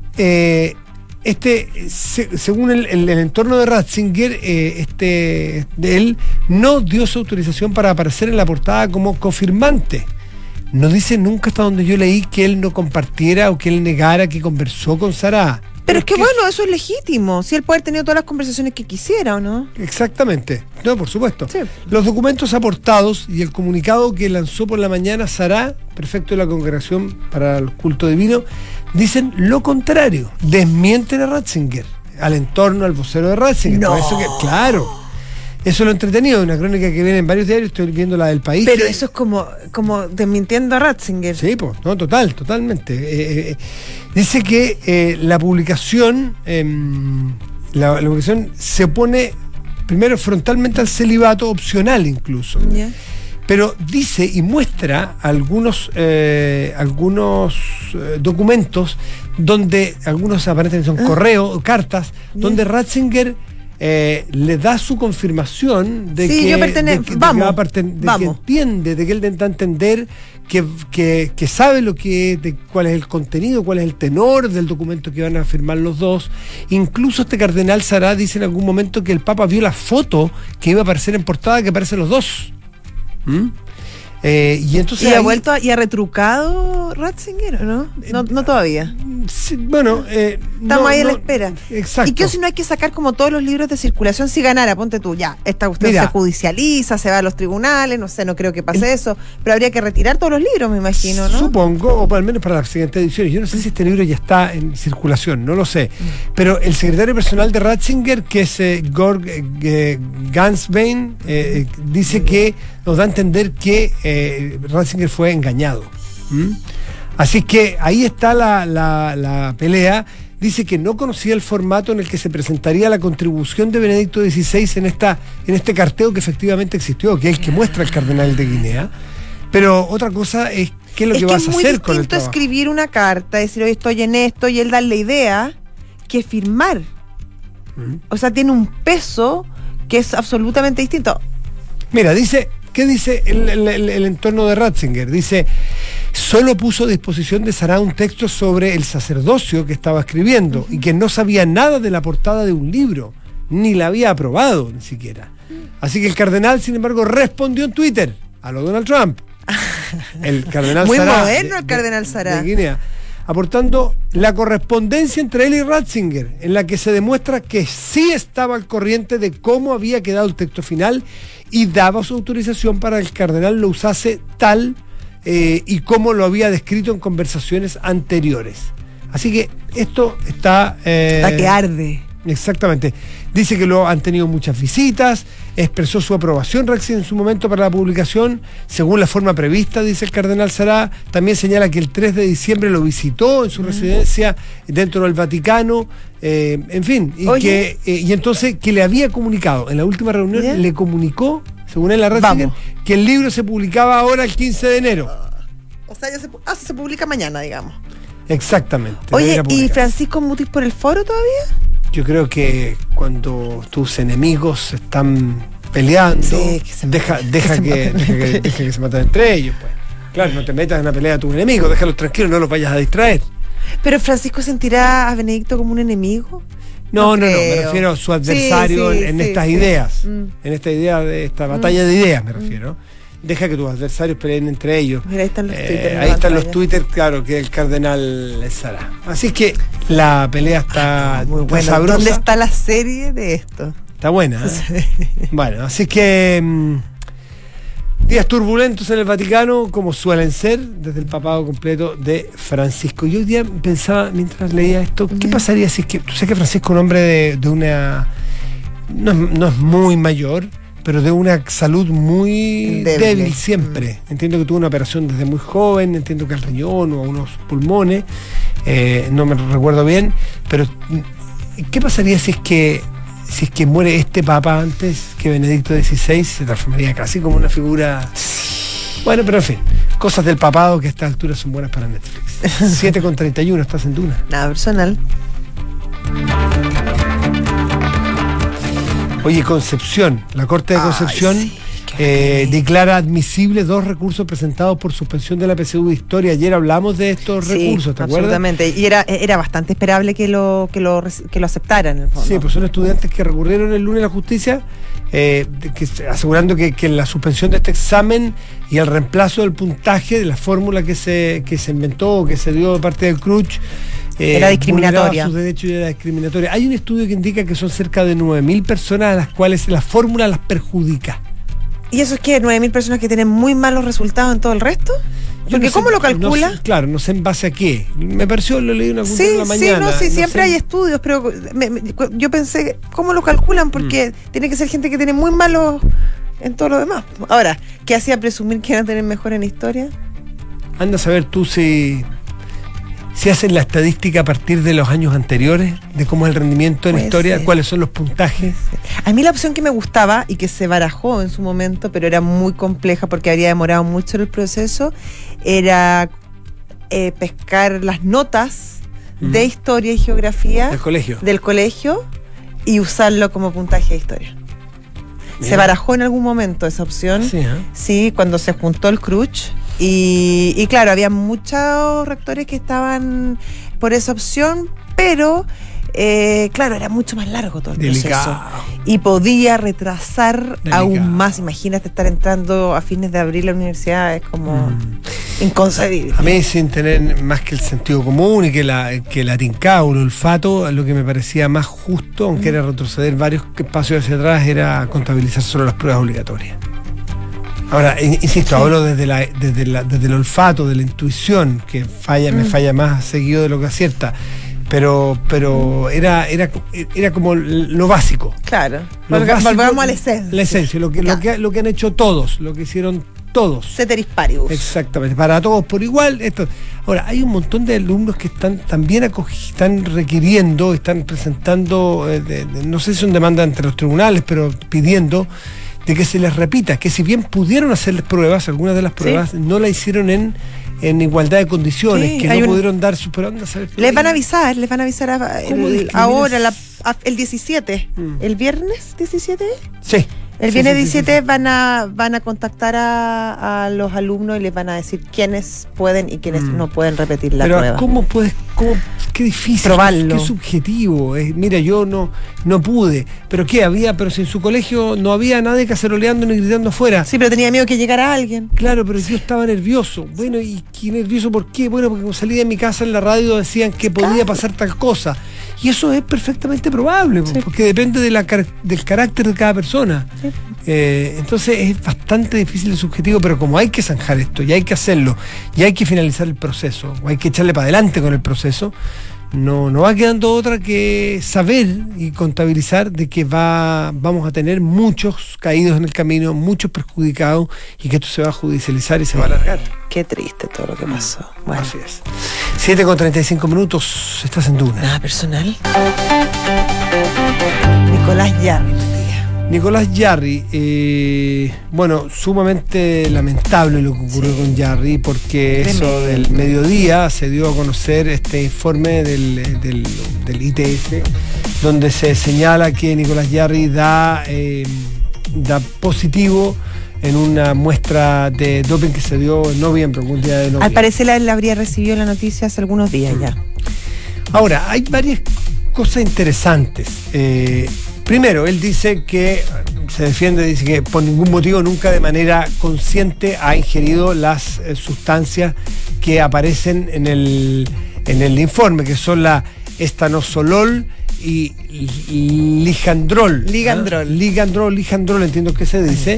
Speaker 1: según el entorno de Ratzinger, de él no dio su autorización para aparecer en la portada como confirmante. No dice nunca, hasta donde yo leí, que él no compartiera o que él negara que conversó con Sarah.
Speaker 2: Pero es que bueno, eso es legítimo. Si él puede haber tenido todas las conversaciones que quisiera, ¿o no?
Speaker 1: Exactamente. No, por supuesto.
Speaker 2: Sí.
Speaker 1: Los documentos aportados y el comunicado que lanzó por la mañana Sarah, prefecto de la Congregación para el Culto Divino, dicen lo contrario. Desmienten a Ratzinger, al entorno, al vocero de Ratzinger.
Speaker 2: No.
Speaker 1: Por eso claro. Eso es lo entretenido, de una crónica que viene en varios diarios, estoy viendo la del País.
Speaker 2: Pero eso es como desmintiendo a Ratzinger.
Speaker 1: Sí, pues, no, totalmente. Dice que la publicación se opone primero frontalmente al celibato, opcional incluso.
Speaker 2: ¿Ya?
Speaker 1: Pero dice y muestra algunos documentos donde algunos aparentemente son correos, cartas, donde Ratzinger le da su confirmación de
Speaker 2: Sí,
Speaker 1: que,
Speaker 2: yo pertenezco.
Speaker 1: que
Speaker 2: Vamos.
Speaker 1: que entiende, de que él intenta entender, que sabe cuál es el contenido, cuál es el tenor del documento que van a firmar los dos. Incluso este cardenal Sarah dice en algún momento que el Papa vio la foto que iba a aparecer en portada, que aparecen los dos. Y entonces
Speaker 2: ¿Y ha vuelto y ha retrucado Ratzinger, o no? No todavía.
Speaker 1: Sí, bueno,
Speaker 2: Estamos ahí a la espera.
Speaker 1: Exacto.
Speaker 2: ¿Y qué si no hay que sacar como todos los libros de circulación? Si ganara, ponte tú, ya, esta cuestión
Speaker 1: Mira,
Speaker 2: se judicializa, se va a los tribunales, no sé, no creo que pase eso, pero habría que retirar todos los libros, me imagino, ¿no?
Speaker 1: Supongo, o al menos para las siguientes ediciones. Yo no sé si este libro ya está en circulación, no lo sé. Pero el secretario personal de Ratzinger, que es Georg Ganswein, dice que nos da a entender que Ratzinger fue engañado. Así que ahí está la pelea. Dice que no conocía el formato en el que se presentaría la contribución de Benedicto XVI en este carteo que efectivamente existió, que es el que muestra el cardenal de Guinea. Pero otra cosa es qué es lo que vas a hacer con el trabajo.
Speaker 2: Es muy distinto escribir una carta, decir, hoy estoy en esto, y él darle idea, que firmar. O sea, tiene un peso que es absolutamente distinto.
Speaker 1: Mira, ¿qué dice el entorno de Ratzinger? Dice, solo puso a disposición de Sarah un texto sobre el sacerdocio que estaba escribiendo y que no sabía nada de la portada de un libro, ni la había aprobado ni siquiera. Así que el cardenal, sin embargo, respondió en Twitter a lo Donald Trump. El cardenal
Speaker 2: Muy
Speaker 1: Sarah
Speaker 2: moderno el cardenal Sarah.
Speaker 1: de Guinea, aportando la correspondencia entre él y Ratzinger, en la que se demuestra que sí estaba al corriente de cómo había quedado el texto final y daba su autorización para que el cardenal lo usase tal y como lo había descrito en conversaciones anteriores. Así que esto está...
Speaker 2: Está que arde.
Speaker 1: Exactamente. Dice que han tenido muchas visitas, expresó su aprobación Ratzinger en su momento para la publicación, según la forma prevista, dice el cardenal Sarah. También señala que el 3 de diciembre lo visitó en su residencia dentro del Vaticano, en fin, y entonces que le había comunicado, en la última reunión le comunicó, según él a Ratzinger, que el libro se publicaba ahora el 15 de enero.
Speaker 2: O sea, ya se publica mañana, digamos.
Speaker 1: Exactamente.
Speaker 2: Oye,
Speaker 1: debería
Speaker 2: ¿y
Speaker 1: publicar.
Speaker 2: Francisco Mutis por el foro todavía?
Speaker 1: Yo creo que cuando tus enemigos están peleando,
Speaker 2: Sí, que se
Speaker 1: deja
Speaker 2: maten.
Speaker 1: que se maten entre ellos, pues. Claro, no te metas en una pelea a tus enemigos, déjalos tranquilos, no los vayas a distraer.
Speaker 2: ¿Pero Francisco sentirá a Benedicto como un enemigo?
Speaker 1: No, me
Speaker 2: creo.
Speaker 1: refiero a su adversario
Speaker 2: Sí,
Speaker 1: en
Speaker 2: sí,
Speaker 1: estas
Speaker 2: sí.
Speaker 1: ideas,
Speaker 2: Mm.
Speaker 1: en esta idea de esta batalla de ideas, me refiero. Deja que tus adversarios peleen entre ellos.
Speaker 2: Mira, ahí están los Twitter.
Speaker 1: Ahí están los Twitter, claro, que el cardenal Sara. Así es que la pelea está,
Speaker 2: Muy
Speaker 1: está
Speaker 2: bueno.
Speaker 1: sabrosa.
Speaker 2: ¿Dónde está la serie de esto?
Speaker 1: Está buena. Bueno, así que días turbulentos en el Vaticano, como suelen ser, desde el papado completo de Francisco. Y hoy día pensaba, mientras leía esto, ¿qué pasaría si es que, tú sabes que Francisco es un hombre de una, no es muy mayor, pero de una salud muy débil siempre. Entiendo que tuvo una operación desde muy joven, entiendo que al riñón o a unos pulmones, no me recuerdo bien, pero ¿qué pasaría si es que muere este papa antes que Benedicto XVI? Se transformaría casi como una figura. Bueno, pero en fin, cosas del papado que a esta altura son buenas para Netflix. 7:31, estás en Duna.
Speaker 2: Nada personal.
Speaker 1: Oye, Concepción, la Corte de Concepción
Speaker 2: sí,
Speaker 1: declara admisibles 2 recursos presentados por suspensión de la PSU de Historia. Ayer hablamos de estos recursos, ¿te acuerdas?
Speaker 2: Absolutamente. Y era bastante esperable que lo aceptaran, en el fondo.
Speaker 1: Sí, pues son estudiantes que recurrieron el lunes a la justicia, asegurando que la suspensión de este examen y el reemplazo del puntaje de la fórmula que se inventó o que se dio de parte del CRUCH
Speaker 2: era discriminatoria.
Speaker 1: vulneraba sus derechos y era discriminatoria. Hay un estudio que indica que son cerca de 9.000 personas a las cuales la fórmula las perjudica.
Speaker 2: ¿Y eso es que 9.000 personas que tienen muy malos resultados en todo el resto?
Speaker 1: Yo
Speaker 2: Porque
Speaker 1: no sé,
Speaker 2: ¿cómo lo calcula?
Speaker 1: no sé, claro, no sé en base a qué. Me pareció, lo leí una
Speaker 2: Sí,
Speaker 1: en la mañana.
Speaker 2: no, sí, siempre
Speaker 1: sé.
Speaker 2: hay estudios, pero yo pensé, ¿cómo lo calculan? Porque tiene que ser gente que tiene muy malos en todo lo demás. Ahora, ¿qué hacía presumir que iban a tener mejor en historia?
Speaker 1: Anda a saber tú si hacen la estadística a partir de los años anteriores, de cómo es el rendimiento en
Speaker 2: Puede
Speaker 1: historia,
Speaker 2: ser.
Speaker 1: cuáles son los puntajes.
Speaker 2: A mí la opción que me gustaba y que se barajó en su momento, pero era muy compleja porque habría demorado mucho el proceso, era pescar las notas de historia y geografía
Speaker 1: Del colegio.
Speaker 2: y usarlo como puntaje de historia.
Speaker 1: Bien.
Speaker 2: Se barajó en algún momento esa opción.
Speaker 1: Sí, ¿eh?
Speaker 2: Sí, cuando se juntó el CRUCH. Y claro, había muchos rectores que estaban por esa opción, pero claro, era mucho más largo todo el
Speaker 1: Delicado.
Speaker 2: proceso. Y podía retrasar
Speaker 1: Delicado.
Speaker 2: aún más. Imagínate estar entrando a fines de abril a la universidad, es como inconcebible.
Speaker 1: A mí, sin tener más que el sentido común y que la tincada o el olfato, lo que me parecía más justo, aunque era retroceder varios espacios hacia atrás, era contabilizar solo las pruebas obligatorias. Ahora, insisto, hablo desde el olfato, de la intuición, que me falla más seguido de lo que acierta. Pero era como lo básico.
Speaker 2: Claro,
Speaker 1: Lo básico,
Speaker 2: volvamos a la esencia.
Speaker 1: La esencia, lo que han hecho todos, lo que hicieron todos.
Speaker 2: Ceteris paribus.
Speaker 1: Exactamente, para todos por igual. Ahora, hay un montón de alumnos que están también están requiriendo, están presentando, no sé si son demandas ante los tribunales, pero pidiendo de que se les repita, que si bien pudieron hacerles pruebas, algunas de las pruebas no la hicieron en igualdad de condiciones,
Speaker 2: Sí,
Speaker 1: que no pudieron dar su... Pero anda a saber,
Speaker 2: Les van a avisar
Speaker 1: ¿Cómo discriminas?
Speaker 2: ahora, el 17, el viernes 17.
Speaker 1: Sí.
Speaker 2: El
Speaker 1: Sí,
Speaker 2: viernes
Speaker 1: sí, sí,
Speaker 2: 17 van a contactar a los alumnos y les van a decir quiénes pueden y quiénes no pueden repetir la
Speaker 1: Pero
Speaker 2: prueba.
Speaker 1: qué difícil,
Speaker 2: Probarlo.
Speaker 1: qué subjetivo. Mira, yo no pude. ¿Pero qué había? Pero si en su colegio no había nadie caceroleando ni gritando afuera.
Speaker 2: Sí, pero tenía miedo que llegara alguien.
Speaker 1: Claro, pero yo estaba nervioso. Bueno, ¿y qué nervioso por qué? Bueno, porque cuando salí de mi casa en la radio decían que podía pasar tal cosa. Y eso es perfectamente probable, porque depende del carácter de cada persona.
Speaker 2: Sí.
Speaker 1: Entonces es bastante difícil y subjetivo, pero como hay que zanjar esto, y hay que hacerlo, y hay que finalizar el proceso, o hay que echarle para adelante con el proceso, no va quedando otra que saber y contabilizar de que vamos a tener muchos caídos en el camino, muchos perjudicados, y que esto se va a judicializar y se va a alargar.
Speaker 2: Qué triste todo lo que pasó. Bueno,
Speaker 1: Así es. 7:35, estás en Duna.
Speaker 2: nada personal. Nicolás Yarri, me diga.
Speaker 1: Nicolás Yarri, bueno, sumamente lamentable lo que ocurrió con Yarri, porque eso del mediodía se dio a conocer este informe del ITS, donde se señala que Nicolás Yarri da positivo en una muestra de doping que se dio en noviembre, algún día de noviembre.
Speaker 2: Al parecer él habría recibido la noticia hace algunos días ya.
Speaker 1: Ahora, hay varias cosas interesantes. Primero, él dice que se defiende, dice que por ningún motivo nunca de manera consciente ha ingerido las sustancias que aparecen en el informe, que son la estanolol y ligandrol. Ligandrol, entiendo que se dice.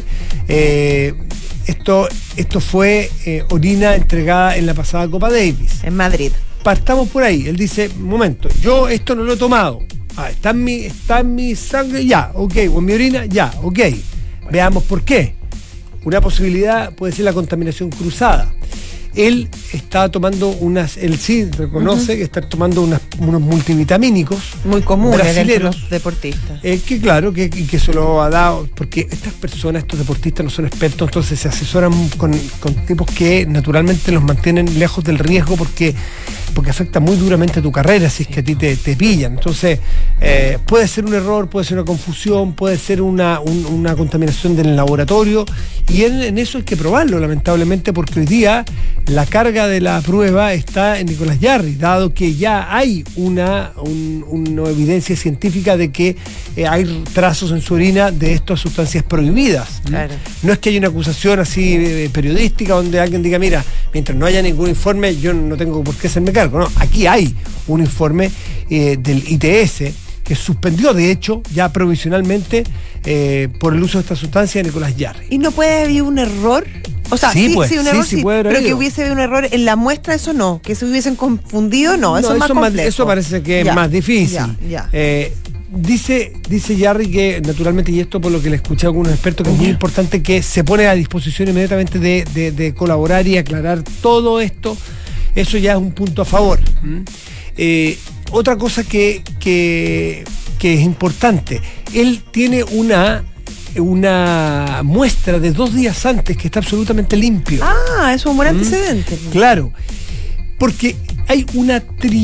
Speaker 1: Esto fue orina entregada en la pasada Copa Davis.
Speaker 2: En Madrid.
Speaker 1: Partamos por ahí. Él dice, un momento, yo esto no lo he tomado. Está en mi sangre, ya, ok. O en mi orina, ya, ok. Veamos por qué. Una posibilidad puede ser la contaminación cruzada. Él está tomando él sí reconoce que está tomando unos multivitamínicos
Speaker 2: muy comunes
Speaker 1: brasileros,
Speaker 2: los deportistas.
Speaker 1: Que claro, que se lo ha dado, porque estos deportistas no son expertos, entonces se asesoran con tipos que naturalmente los mantienen lejos del riesgo porque afecta muy duramente a tu carrera si es que a ti te pillan. Entonces, puede ser un error, puede ser una confusión, puede ser una contaminación del laboratorio, y en eso hay que probarlo, lamentablemente, porque hoy día la carga de la prueba está en Nicolás Yarri, dado que ya hay una evidencia científica de que hay trazos en su orina de estas sustancias prohibidas.
Speaker 2: Claro. No
Speaker 1: es que haya una acusación así periodística donde alguien diga, mira, mientras no haya ningún informe, yo no tengo por qué hacerme cargo. No, aquí hay un informe del ITS que suspendió, de hecho, ya provisionalmente por el uso de esta sustancia de Nicolás Yarri.
Speaker 2: ¿Y no puede haber un error? O sea, sí, un error, sí,
Speaker 1: puede haber
Speaker 2: pero
Speaker 1: habido.
Speaker 2: Que hubiese habido un error en la muestra, eso no. Que se hubiesen confundido, no. Eso es más complejo.
Speaker 1: Eso parece que es más difícil.
Speaker 2: Ya.
Speaker 1: Dice Yarri que, naturalmente, y esto por lo que le escuché a algunos expertos, que es muy importante, que se pone a disposición inmediatamente de colaborar y aclarar todo esto. Eso ya es un punto a favor. Otra cosa que es importante, él tiene una muestra de 2 días antes que está absolutamente limpio.
Speaker 2: Ah, eso es un buen antecedente.
Speaker 1: Claro, porque hay una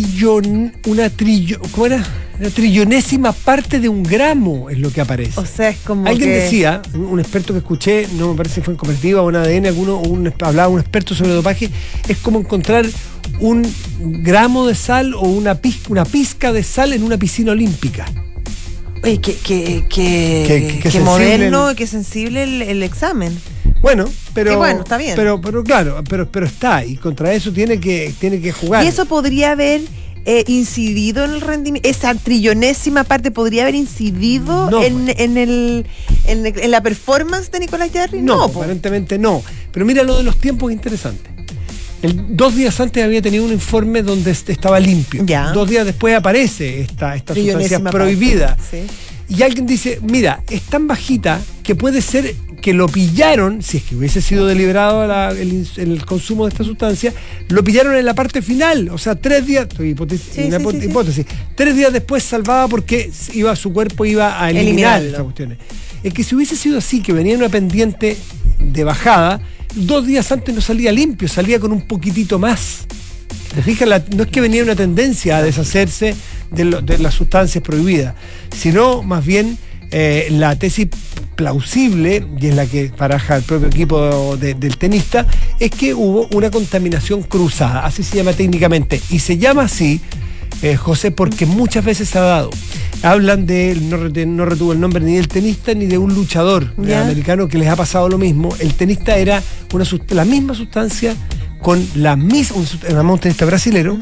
Speaker 1: trillonésima parte de un gramo es lo que aparece.
Speaker 2: O sea, es como
Speaker 1: alguien decía, un experto que escuché, no me parece si fue en Cooperativa o en ADN, hablaba un experto sobre dopaje, es como encontrar un gramo de sal o una pizca de sal en una piscina olímpica.
Speaker 2: Oye, que moderno, que sensible el examen.
Speaker 1: Bueno, pero
Speaker 2: está bien.
Speaker 1: Pero claro, pero está, y contra eso tiene que jugar.
Speaker 2: Y eso podría haber incidido en el rendimiento. Esa trillonésima parte podría haber incidido en la performance de Nicolás Yarri.
Speaker 1: No, aparentemente no. Pero mira lo de los tiempos, interesante. 2 días antes había tenido un informe donde estaba limpio.
Speaker 2: Ya.
Speaker 1: 2 días después aparece esta sustancia prohibida.
Speaker 2: Sí.
Speaker 1: Y alguien dice, mira, es tan bajita que puede ser que lo pillaron, si es que hubiese sido deliberado el consumo de esta sustancia, lo pillaron en la parte final. O sea, 3 días, hipótesis, 3 días después salvaba porque su cuerpo iba a eliminar estas cuestiones. Es que si hubiese sido así, que venía una pendiente de bajada, 2 días antes no salía limpio, salía con un poquitito más. ¿Te fijas? No es que venía una tendencia a deshacerse de las sustancias prohibidas, sino más bien la tesis plausible, y es la que baraja el propio equipo del tenista, es que hubo una contaminación cruzada, así se llama técnicamente, y se llama así, José, porque muchas veces se ha dado. Hablan no retuvo el nombre ni del tenista ni de un luchador americano que les ha pasado lo mismo. El tenista era la misma sustancia con un tenista brasilero,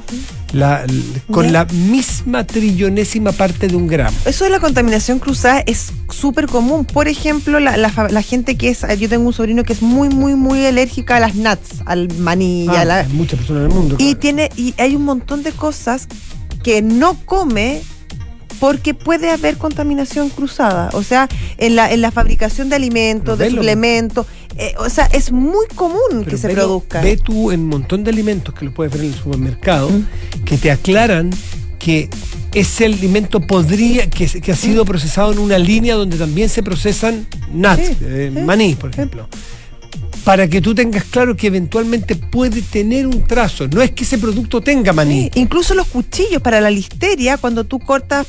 Speaker 1: con la misma trillonésima parte de un gramo.
Speaker 2: Eso de la contaminación cruzada es súper común. Por ejemplo, la gente yo tengo un sobrino que es muy, muy, muy alérgica a las nuts, al maní.
Speaker 1: Hay muchas personas en el mundo.
Speaker 2: Y hay un montón de cosas que no come porque puede haber contaminación cruzada. O sea, en la fabricación de alimentos, de suplementos. O sea, es muy común que se produzca.
Speaker 1: Ve tú en un montón de alimentos que los puedes ver en el supermercado, que te aclaran que ese alimento que ha sido procesado en una línea donde también se procesan nuts, maní, por ejemplo. Para que tú tengas claro que eventualmente puede tener un trazo. No es que ese producto tenga maní.
Speaker 2: Sí, incluso los cuchillos para la listeria, cuando tú cortas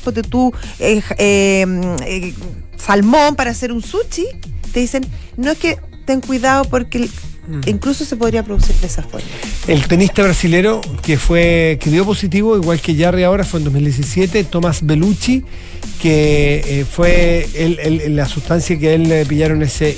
Speaker 2: salmón para hacer un sushi, te dicen, no es que ten cuidado porque incluso se podría producir de esa forma.
Speaker 1: El tenista brasilero que dio positivo, igual que Jarry ahora, fue en 2017, Tomás Bellucci, que fue la sustancia que a él le pillaron, ese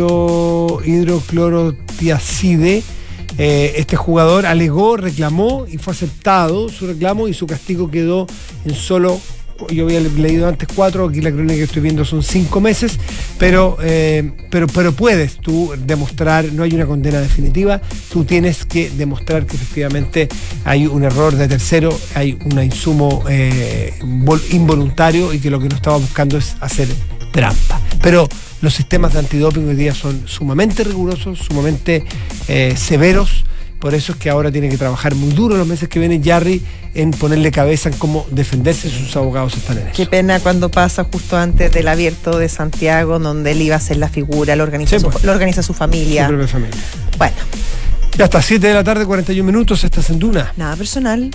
Speaker 1: hidroclorotiazide. Este jugador alegó, reclamó y fue aceptado su reclamo, y su castigo quedó en solo, yo había leído antes 4, aquí la crónica que estoy viendo son 5 meses, pero puedes tú demostrar, no hay una condena definitiva, tú tienes que demostrar que efectivamente hay un error de tercero, hay un insumo involuntario, y que lo que no estaba buscando es hacer trampa. Pero los sistemas de antidoping hoy día son sumamente rigurosos, sumamente severos. Por eso es que ahora tiene que trabajar muy duro los meses que vienen Jarry en ponerle cabeza en cómo defenderse. Sus abogados están en eso.
Speaker 2: Qué pena cuando pasa justo antes del Abierto de Santiago, donde él iba a ser la figura, lo organiza su familia.
Speaker 1: Su propia familia.
Speaker 2: Bueno.
Speaker 1: Ya hasta 7 de la tarde, 41 minutos, estás en Duna.
Speaker 2: Nada personal.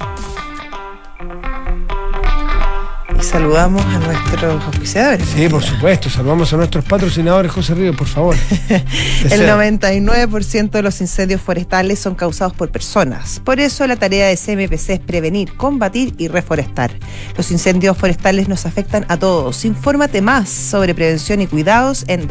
Speaker 2: Y saludamos a nuestros auspiciadores.
Speaker 1: Sí, por supuesto. Saludamos a nuestros patrocinadores. José Ríos, por favor.
Speaker 2: El 99% de los incendios forestales son causados por personas. Por eso la tarea de CMPC es prevenir, combatir y reforestar. Los incendios forestales nos afectan a todos. Infórmate más sobre prevención y cuidados en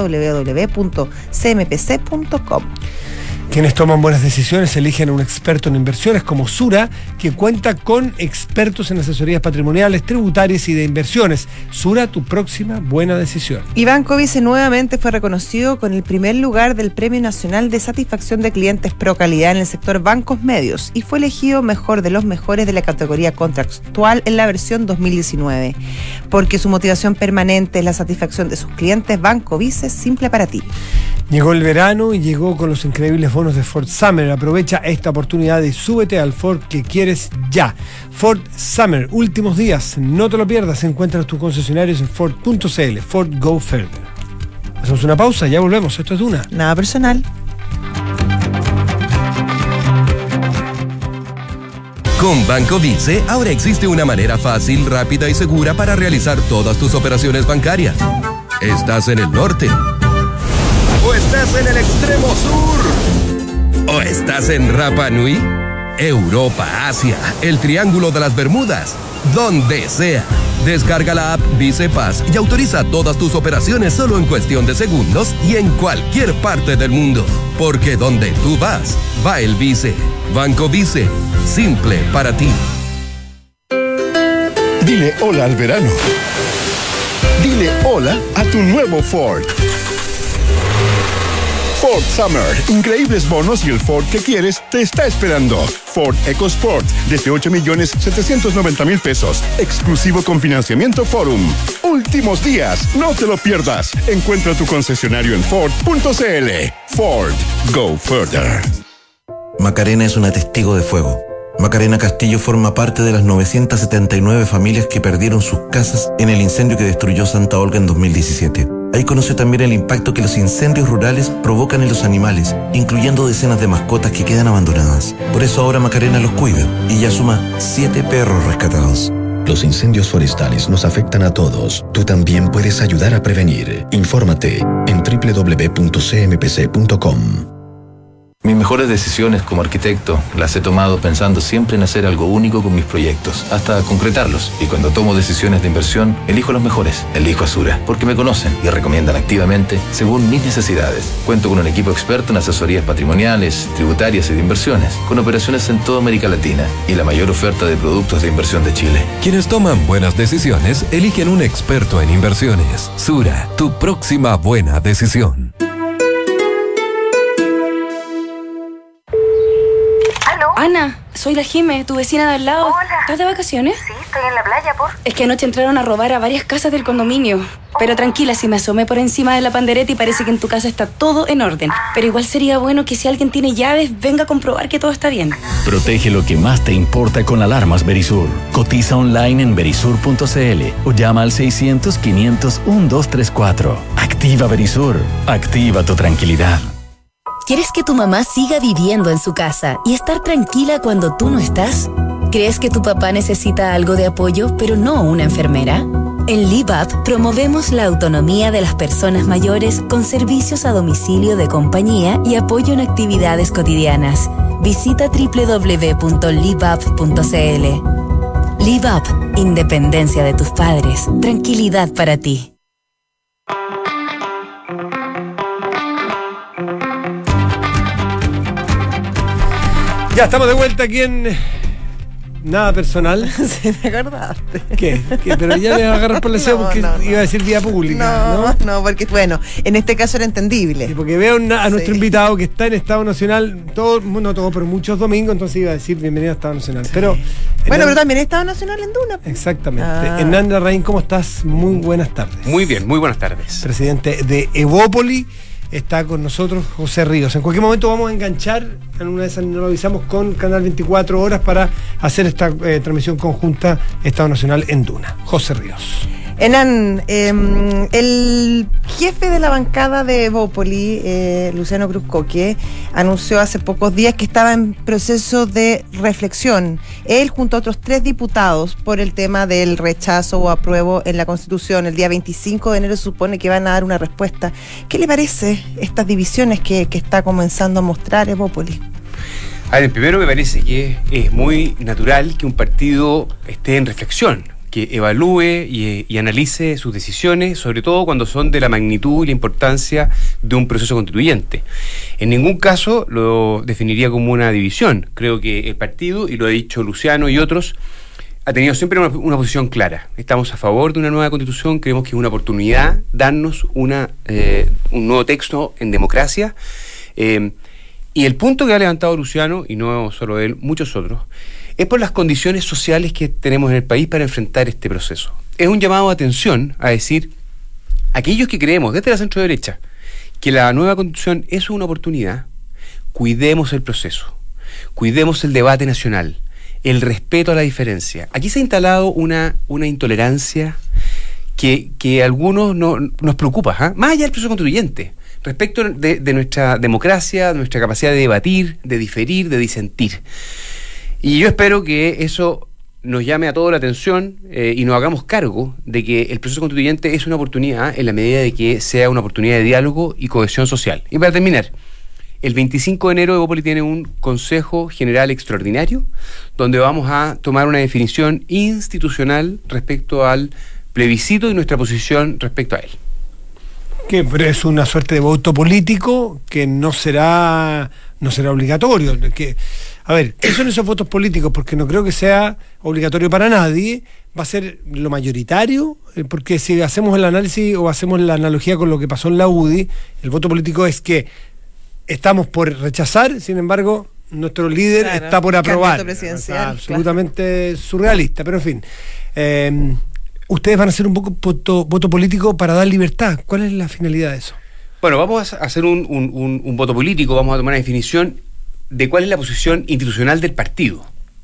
Speaker 2: www.cmpc.com.
Speaker 1: Quienes toman buenas decisiones eligen a un experto en inversiones como Sura, que cuenta con expertos en asesorías patrimoniales, tributarias y de inversiones. Sura, tu próxima buena decisión.
Speaker 2: Y Banco Vice nuevamente fue reconocido con el primer lugar del Premio Nacional de Satisfacción de Clientes Pro Calidad en el sector bancos medios, y fue elegido mejor de los mejores de la categoría contractual en la versión 2019. Porque su motivación permanente es la satisfacción de sus clientes, Banco Vice es simple para ti.
Speaker 1: Llegó el verano y llegó con los increíbles bonos de Ford Summer. Aprovecha esta oportunidad y súbete al Ford que quieres ya. Ford Summer, últimos días, no te lo pierdas. Encuentra tus concesionarios en Ford.cl. Ford Go Further. Hacemos una pausa, ya volvemos. Esto es Duna.
Speaker 2: Nada personal.
Speaker 4: Con Banco Vice, ahora existe una manera fácil, rápida y segura para realizar todas tus operaciones bancarias. ¿Estás en el norte? ¿O estás en el extremo sur? ¿O estás en Rapa Nui? Europa, Asia, el Triángulo de las Bermudas, donde sea. Descarga la app Vice Paz y autoriza todas tus operaciones solo en cuestión de segundos y en cualquier parte del mundo. Porque donde tú vas, va el Vice. Banco Vice, simple para ti.
Speaker 5: Dile hola al verano. Dile hola a tu nuevo Ford. Ford Summer. Increíbles bonos y el Ford que quieres te está esperando. Ford EcoSport, desde 8,790,000 pesos. Exclusivo con financiamiento Forum. Últimos días, no te lo pierdas. Encuentra tu concesionario en Ford.cl. Ford, go further.
Speaker 6: Macarena es una testigo de fuego. Macarena Castillo forma parte de las 979 familias que perdieron sus casas en el incendio que destruyó Santa Olga en 2017. Ahí conoce también el impacto que los incendios rurales provocan en los animales, incluyendo decenas de mascotas que quedan abandonadas. Por eso ahora Macarena los cuida y ya suma 7 perros rescatados.
Speaker 7: Los incendios forestales nos afectan a todos. Tú también puedes ayudar a prevenir. Infórmate en www.cmpc.com.
Speaker 8: Mis mejores decisiones como arquitecto las he tomado pensando siempre en hacer algo único con mis proyectos, hasta concretarlos. Y cuando tomo decisiones de inversión, elijo los mejores. Elijo Asura, porque me conocen y recomiendan activamente según mis necesidades. Cuento con un equipo experto en asesorías patrimoniales, tributarias y de inversiones, con operaciones en toda América Latina y la mayor oferta de productos de inversión de Chile.
Speaker 4: Quienes toman buenas decisiones eligen un experto en inversiones. Sura, tu próxima buena decisión.
Speaker 9: Ana, soy la Jime, tu vecina de al lado.
Speaker 10: Hola.
Speaker 9: ¿Estás de vacaciones?
Speaker 10: Sí,
Speaker 9: estoy en la playa, por.
Speaker 10: Es que anoche entraron a robar a varias casas del condominio. Pero tranquila, si me asomé por encima de la pandereta y parece que en tu casa está todo en orden. Pero igual sería bueno que si alguien tiene llaves, venga a comprobar que todo está bien.
Speaker 11: Protege lo que más te importa con alarmas Verisur. Cotiza online en verisur.cl o llama al 600-500-1234. Activa Verisur. Activa tu tranquilidad.
Speaker 12: ¿Quieres que tu mamá siga viviendo en su casa y estar tranquila cuando tú no estás? ¿Crees que tu papá necesita algo de apoyo, pero no una enfermera? En LiveUp promovemos la autonomía de las personas mayores con servicios a domicilio de compañía y apoyo en actividades cotidianas. Visita www.liveup.cl. LiveUp, independencia de tus padres, tranquilidad para ti.
Speaker 1: Ya estamos de vuelta aquí en Nada Personal.
Speaker 2: Sí, me acordaste.
Speaker 1: ¿Qué? Pero ya me agarras por la ciudad porque iba a decir vía pública.
Speaker 2: No, porque, bueno, en este caso era entendible.
Speaker 1: Sí, porque veo a nuestro invitado que está en Estado Nacional, no todo, pero muchos domingos, entonces iba a decir bienvenido a Estado Nacional. Sí. Pero
Speaker 2: pero también Estado Nacional en Duna.
Speaker 1: Exactamente. Hernán Larraín, ¿cómo estás? Muy buenas tardes.
Speaker 13: Muy bien, muy buenas tardes.
Speaker 1: Presidente de Evópoli. Está con nosotros José Ríos. En cualquier momento vamos a enganchar, en una de esas nos lo avisamos, con Canal 24 Horas para hacer esta transmisión conjunta Estado Nacional en Duna. José Ríos.
Speaker 2: Hernán, el jefe de la bancada de Evópoli, Luciano Cruzcoque, anunció hace pocos días que estaba en proceso de reflexión. Él, junto a otros 3 diputados, por el tema del rechazo o apruebo en la Constitución. El día 25 de enero se supone que van a dar una respuesta. ¿Qué le parece estas divisiones que está comenzando a mostrar Evópoli?
Speaker 13: A ver, primero me parece que es muy natural que un partido esté en reflexión, que evalúe y analice sus decisiones, sobre todo cuando son de la magnitud y la importancia de un proceso constituyente. En ningún caso lo definiría como una división. Creo que el partido, y lo ha dicho Luciano y otros, ha tenido siempre una posición clara. Estamos a favor de una nueva constitución, creemos que es una oportunidad darnos un nuevo texto en democracia. Y el punto que ha levantado Luciano, y no solo él, muchos otros, es por las condiciones sociales que tenemos en el país para enfrentar este proceso. Es un llamado de atención a decir, aquellos que creemos desde la centro-derecha que la nueva constitución es una oportunidad, cuidemos el proceso, cuidemos el debate nacional, el respeto a la diferencia. Aquí se ha instalado una intolerancia que a algunos nos preocupa, más allá del proceso constituyente, respecto de nuestra democracia, de nuestra capacidad de debatir, de diferir, de disentir. Y yo espero que eso nos llame a toda la atención y nos hagamos cargo de que el proceso constituyente es una oportunidad en la medida de que sea una oportunidad de diálogo y cohesión social. Y para terminar, el 25 de enero Evópoli tiene un Consejo General Extraordinario donde vamos a tomar una definición institucional respecto al plebiscito y nuestra posición respecto a él.
Speaker 1: Pero es una suerte de voto político que no será obligatorio. A ver, ¿qué son esos votos políticos? Porque no creo que sea obligatorio para nadie. Va a ser lo mayoritario, porque si hacemos el análisis o hacemos la analogía con lo que pasó en la UDI, el voto político es que estamos por rechazar, sin embargo, nuestro líder está por aprobar. Absolutamente surrealista, pero en fin. Ustedes van a hacer un voto político para dar libertad. ¿Cuál es la finalidad de eso?
Speaker 13: Bueno, vamos a hacer un voto político, vamos a tomar una definición de cuál es la posición institucional del partido.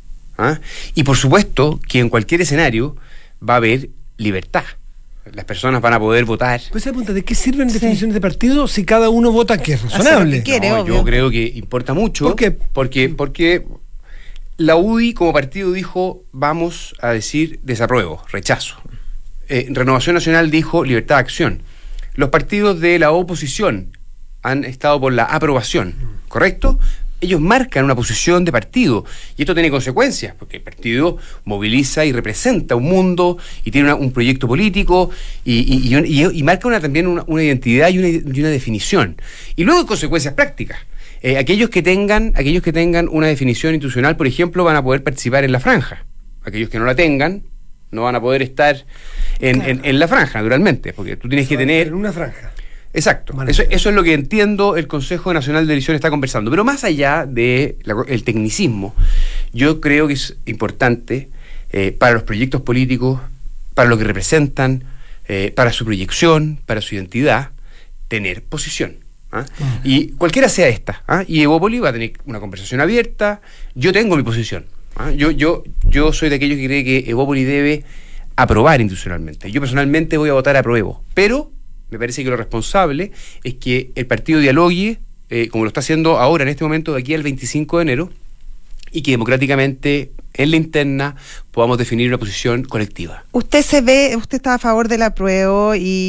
Speaker 13: Y por supuesto que en cualquier escenario va a haber libertad. Las personas van a poder votar.
Speaker 1: Pues se pregunta, ¿de qué sirven definiciones de partido si cada uno vota que es razonable?
Speaker 13: Yo creo que importa mucho.
Speaker 1: ¿Por qué?
Speaker 13: Porque la UDI como partido dijo, vamos a decir desapruebo, rechazo. Renovación Nacional dijo libertad de acción. Los partidos de la oposición han estado por la aprobación, ¿correcto? Ellos marcan una posición de partido y esto tiene consecuencias porque el partido moviliza y representa un mundo y tiene un proyecto político y marca también una identidad y una definición. Y luego hay consecuencias prácticas. Aquellos que tengan una definición institucional, por ejemplo, van a poder participar en la franja. Aquellos que no la tengan no van a poder estar en la franja, naturalmente, porque tú tienes que tener
Speaker 1: una franja.
Speaker 13: Exacto. Eso es lo que entiendo el Consejo Nacional de Elecciones está conversando. Pero más allá del tecnicismo, yo creo que es importante para los proyectos políticos, para lo que representan, para su proyección, para su identidad, tener posición. Y cualquiera sea esta, y Evópoli va a tener una conversación abierta. Yo tengo mi posición. Yo soy de aquellos que cree que Evópoli debe aprobar institucionalmente. Yo personalmente voy a votar apruebo, pero me parece que lo responsable es que el partido dialogue, como lo está haciendo ahora en este momento, de aquí al 25 de enero, y que democráticamente en la interna podamos definir una posición colectiva.
Speaker 2: Usted está a favor del apruebo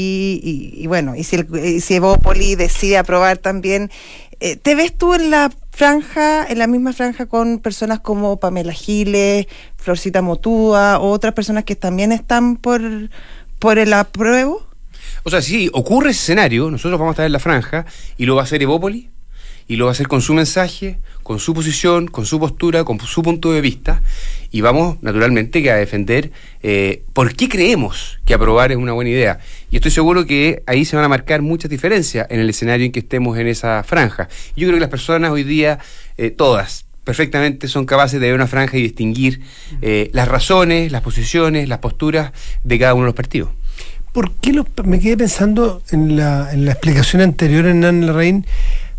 Speaker 2: y bueno, y si Evópoli decide aprobar también, ¿te ves tú en la misma franja con personas como Pamela Giles, Florcita Motúa o otras personas que también están por el apruebo?
Speaker 13: O sea, si ocurre ese escenario, nosotros vamos a estar en la franja y lo va a hacer Evópoli, y lo va a hacer con su mensaje, con su posición, con su postura, con su punto de vista, y vamos naturalmente que a defender por qué creemos que aprobar es una buena idea. Y estoy seguro que ahí se van a marcar muchas diferencias en el escenario en que estemos en esa franja. Yo creo que las personas hoy día, todas, perfectamente son capaces de ver una franja y distinguir las razones, las posiciones, las posturas de cada uno de los partidos.
Speaker 1: ¿Por qué me quedé pensando en la explicación anterior, Hernán Larraín?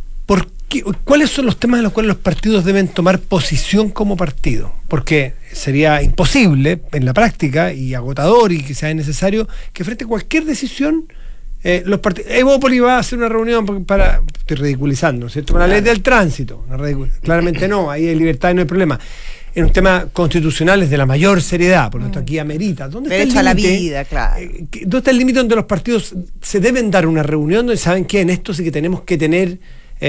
Speaker 1: ¿Cuáles son los temas en los cuales los partidos deben tomar posición como partido? Porque sería imposible en la práctica y agotador y que sea necesario que frente a cualquier decisión los partidos... Evópoli va a hacer una reunión estoy ridiculizando, ¿cierto? Para la ley del tránsito. Claramente no, ahí hay libertad y no hay problema. En un tema constitucional es de la mayor seriedad, por lo tanto aquí amerita. ¿Dónde está el límite? La vida, claro. ¿Dónde está el límite donde los partidos se deben dar una reunión donde saben que en esto sí que tenemos que tener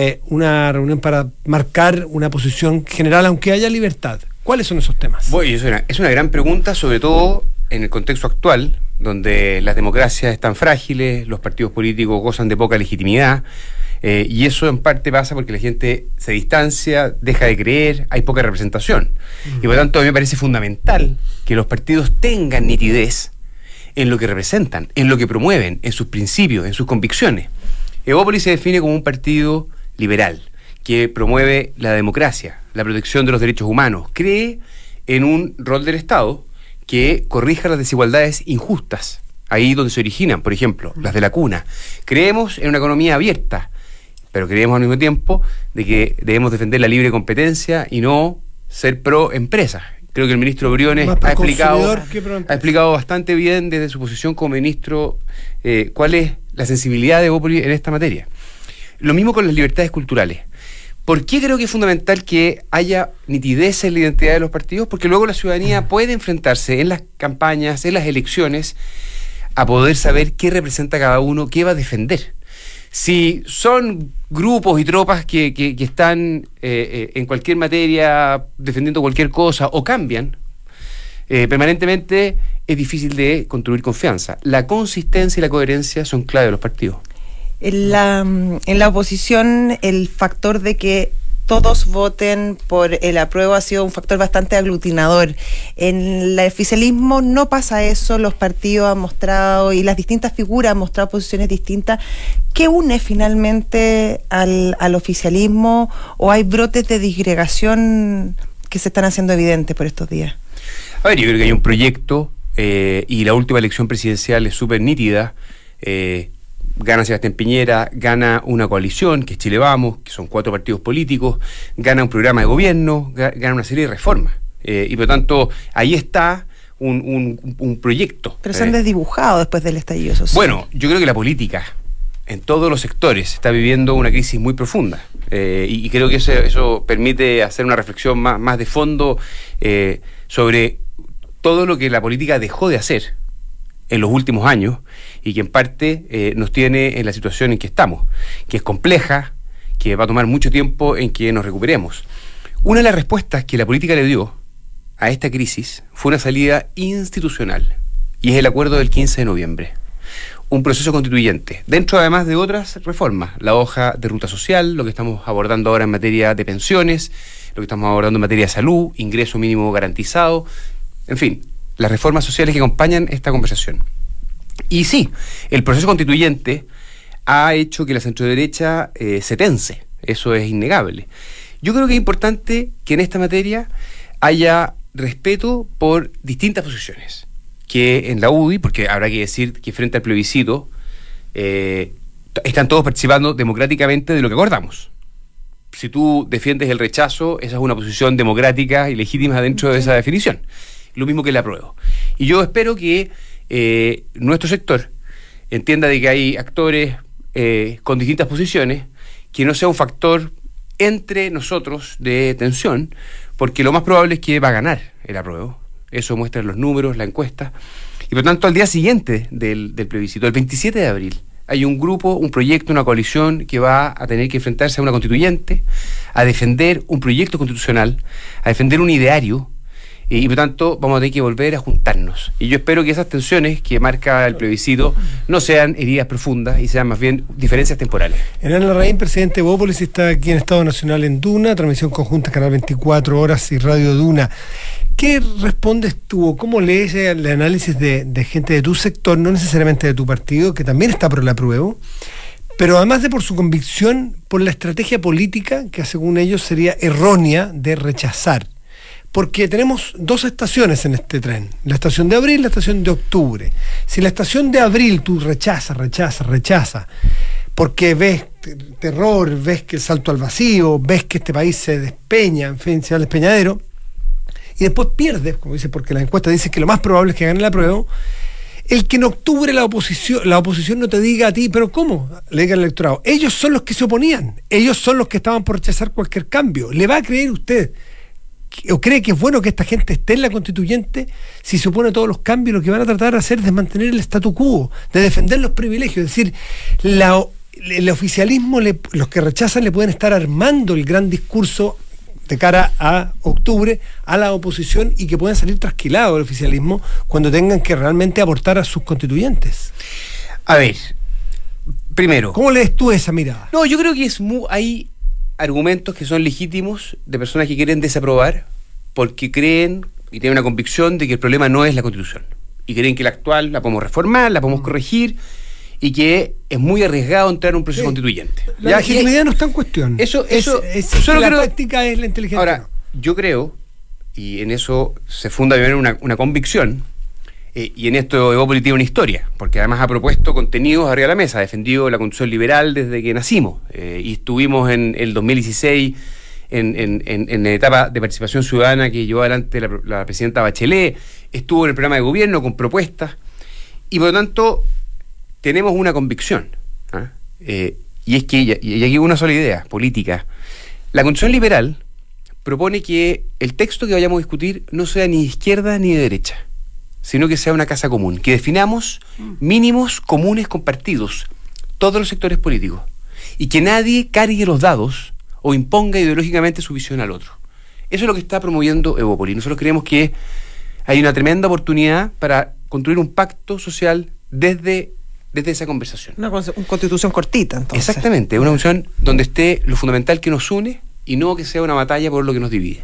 Speaker 1: una reunión para marcar una posición general, aunque haya libertad? ¿Cuáles son esos temas?
Speaker 13: Bueno, es una gran pregunta, sobre todo en el contexto actual, donde las democracias están frágiles, los partidos políticos gozan de poca legitimidad, y eso en parte pasa porque la gente se distancia, deja de creer, hay poca representación. Y por lo tanto a mí me parece fundamental que los partidos tengan nitidez en lo que representan, en lo que promueven, en sus principios, en sus convicciones. Evópoli se define como un partido liberal, que promueve la democracia, la protección de los derechos humanos, cree en un rol del Estado que corrija las desigualdades injustas, ahí donde se originan, por ejemplo, las de la cuna. Creemos en una economía abierta, pero creemos al mismo tiempo de que debemos defender la libre competencia y no ser pro empresa. Creo que el ministro Briones ha explicado bastante bien desde su posición como ministro cuál es la sensibilidad de Evópoli en esta materia. Lo mismo con las libertades culturales. ¿Por qué creo que es fundamental que haya nitidez en la identidad de los partidos? Porque luego la ciudadanía puede enfrentarse en las campañas, en las elecciones, a poder saber qué representa cada uno, qué va a defender. Si son grupos y tropas que están en cualquier materia defendiendo cualquier cosa o cambian permanentemente, es difícil de construir confianza. La consistencia y la coherencia son clave de los partidos.
Speaker 2: En la oposición, el factor de que todos voten por el apruebo ha sido un factor bastante aglutinador. En el oficialismo no pasa eso, los partidos han mostrado y las distintas figuras han mostrado posiciones distintas. ¿Qué une finalmente al oficialismo, o hay brotes de disgregación que se están haciendo evidentes por estos días?
Speaker 13: A ver, yo creo que hay un proyecto y la última elección presidencial es súper nítida. Gana Sebastián Piñera, gana una coalición, que es Chile Vamos, que son 4 partidos políticos, gana un programa de gobierno, gana una serie de reformas. Y por lo tanto, ahí está un proyecto.
Speaker 2: Pero se han desdibujado después del estallido social.
Speaker 13: Bueno, yo creo que la política, en todos los sectores, está viviendo una crisis muy profunda. Y creo que eso permite hacer una reflexión más de fondo sobre todo lo que la política dejó de hacer en los últimos años y que en parte nos tiene en la situación en que estamos, que es compleja, que va a tomar mucho tiempo en que nos recuperemos. Una de las respuestas que la política le dio a esta crisis fue una salida institucional, y es el acuerdo del 15 de noviembre. Un proceso constituyente, dentro además de otras reformas, la hoja de ruta social, lo que estamos abordando ahora en materia de pensiones, lo que estamos abordando en materia de salud, ingreso mínimo garantizado, en fin, las reformas sociales que acompañan esta conversación. Y sí, el proceso constituyente ha hecho que la centroderecha se tense, eso es innegable. Yo creo que es importante que en esta materia haya respeto por distintas posiciones. Que en la UDI, porque habrá que decir que frente al plebiscito están todos participando democráticamente de lo que acordamos. Si tú defiendes el rechazo, esa es una posición democrática y legítima dentro de esa definición. Lo mismo que el apruebo. Y yo espero que nuestro sector entienda de que hay actores con distintas posiciones, que no sea un factor entre nosotros de tensión, porque lo más probable es que va a ganar el apruebo. Eso muestran los números, la encuesta. Y por tanto, al día siguiente del plebiscito, el 27 de abril, hay un grupo, un proyecto, una coalición que va a tener que enfrentarse a una constituyente, a defender un proyecto constitucional, a defender un ideario, y por tanto vamos a tener que volver a juntarnos. Y yo espero que esas tensiones que marca el plebiscito no sean heridas profundas y sean más bien diferencias temporales.
Speaker 1: Hernán Larraín, presidente de Evópolis, está aquí en Estado Nacional en Duna, transmisión conjunta, Canal 24 Horas y Radio Duna. ¿Qué respondes tú? ¿Cómo lees el análisis de gente de tu sector, no necesariamente de tu partido, que también está por el apruebo, pero además de por su convicción, por la estrategia política que según ellos sería errónea de rechazar? Porque tenemos dos estaciones en este tren, la estación de abril y la estación de octubre. Si la estación de abril tú rechazas, porque ves terror, ves que el salto al vacío, ves que este país se despeña, en fin, se va al despeñadero, y después pierdes, como dice, porque la encuesta dice que lo más probable es que gane el apruebo, el que en octubre la oposición no te diga a ti, pero ¿cómo? Le diga al electorado, ellos son los que se oponían, ellos son los que estaban por rechazar cualquier cambio. ¿Le va a creer usted o cree que es bueno que esta gente esté en la constituyente si se opone a todos los cambios? Lo que van a tratar de hacer es de mantener el statu quo, de defender los privilegios. Es decir, el oficialismo, los que rechazan le pueden estar armando el gran discurso de cara a octubre a la oposición, y que pueden salir trasquilados del oficialismo cuando tengan que realmente aportar a sus constituyentes.
Speaker 13: A ver, primero,
Speaker 1: ¿cómo lees tú esa mirada?
Speaker 13: No, yo creo que hay argumentos que son legítimos de personas que quieren desaprobar porque creen y tienen una convicción de que el problema no es la Constitución, y creen que la actual la podemos reformar, la podemos corregir, y que es muy arriesgado entrar en un proceso constituyente.
Speaker 1: La legitimidad no está en cuestión.
Speaker 13: Eso
Speaker 1: la práctica es la inteligencia.
Speaker 13: Ahora, yo creo, y en eso se funda bien una convicción, y en esto Evópolis tiene una historia, porque además ha propuesto contenidos arriba de la mesa, ha defendido la Constitución liberal desde que nacimos, y estuvimos en el 2016 en la etapa de participación ciudadana que llevó adelante la presidenta Bachelet, estuvo en el programa de gobierno con propuestas, y por lo tanto tenemos una convicción, y es que, y aquí una sola idea política, la Constitución liberal propone que el texto que vayamos a discutir no sea ni de izquierda ni de derecha, sino que sea una casa común, que definamos mínimos comunes compartidos, todos los sectores políticos, y que nadie cargue los dados o imponga ideológicamente su visión al otro. Eso es lo que está promoviendo Evópolis. Nosotros creemos que hay una tremenda oportunidad para construir un pacto social desde esa conversación.
Speaker 2: Una constitución cortita, entonces.
Speaker 13: Exactamente, una constitución donde esté lo fundamental que nos une y no que sea una batalla por lo que nos divide.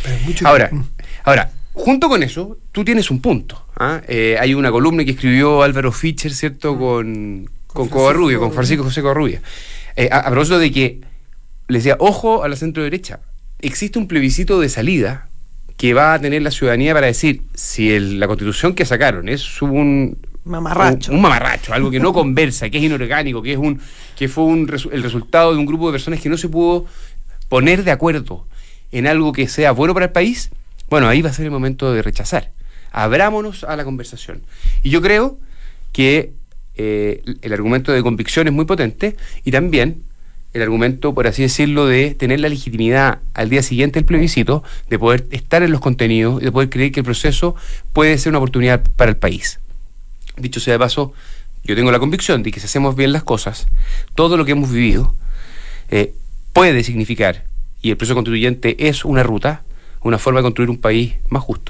Speaker 13: Ahora, junto con eso, tú tienes un punto. Hay una columna que escribió Álvaro Fischer, ¿cierto?, con Covarrubia, con Francisco José Covarrubia, a propósito de que le decía, ojo a la centro derecha, existe un plebiscito de salida que va a tener la ciudadanía para decir si la constitución que sacaron es un mamarracho, algo que no conversa, que es inorgánico, que fue el resultado de un grupo de personas que no se pudo poner de acuerdo en algo que sea bueno para el país. Bueno, ahí va a ser el momento de rechazar. Abrámonos a la conversación. Y yo creo que el argumento de convicción es muy potente, y también el argumento, por así decirlo, de tener la legitimidad al día siguiente del plebiscito, de poder estar en los contenidos y de poder creer que el proceso puede ser una oportunidad para el país. Dicho sea de paso, yo tengo la convicción de que si hacemos bien las cosas, todo lo que hemos vivido puede significar, y el proceso constituyente es una ruta, una forma de construir un país más justo.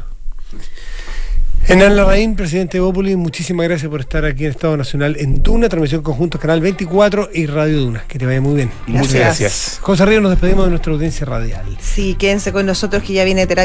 Speaker 1: Hernán Larraín, presidente de Evópolis, muchísimas gracias por estar aquí en Estado Nacional en Duna, transmisión conjunta, Canal 24 y Radio Duna. Que te vaya muy bien.
Speaker 13: Muchas gracias.
Speaker 1: José Ríos, nos despedimos de nuestra audiencia radial.
Speaker 2: Sí, quédense con nosotros que ya viene terapia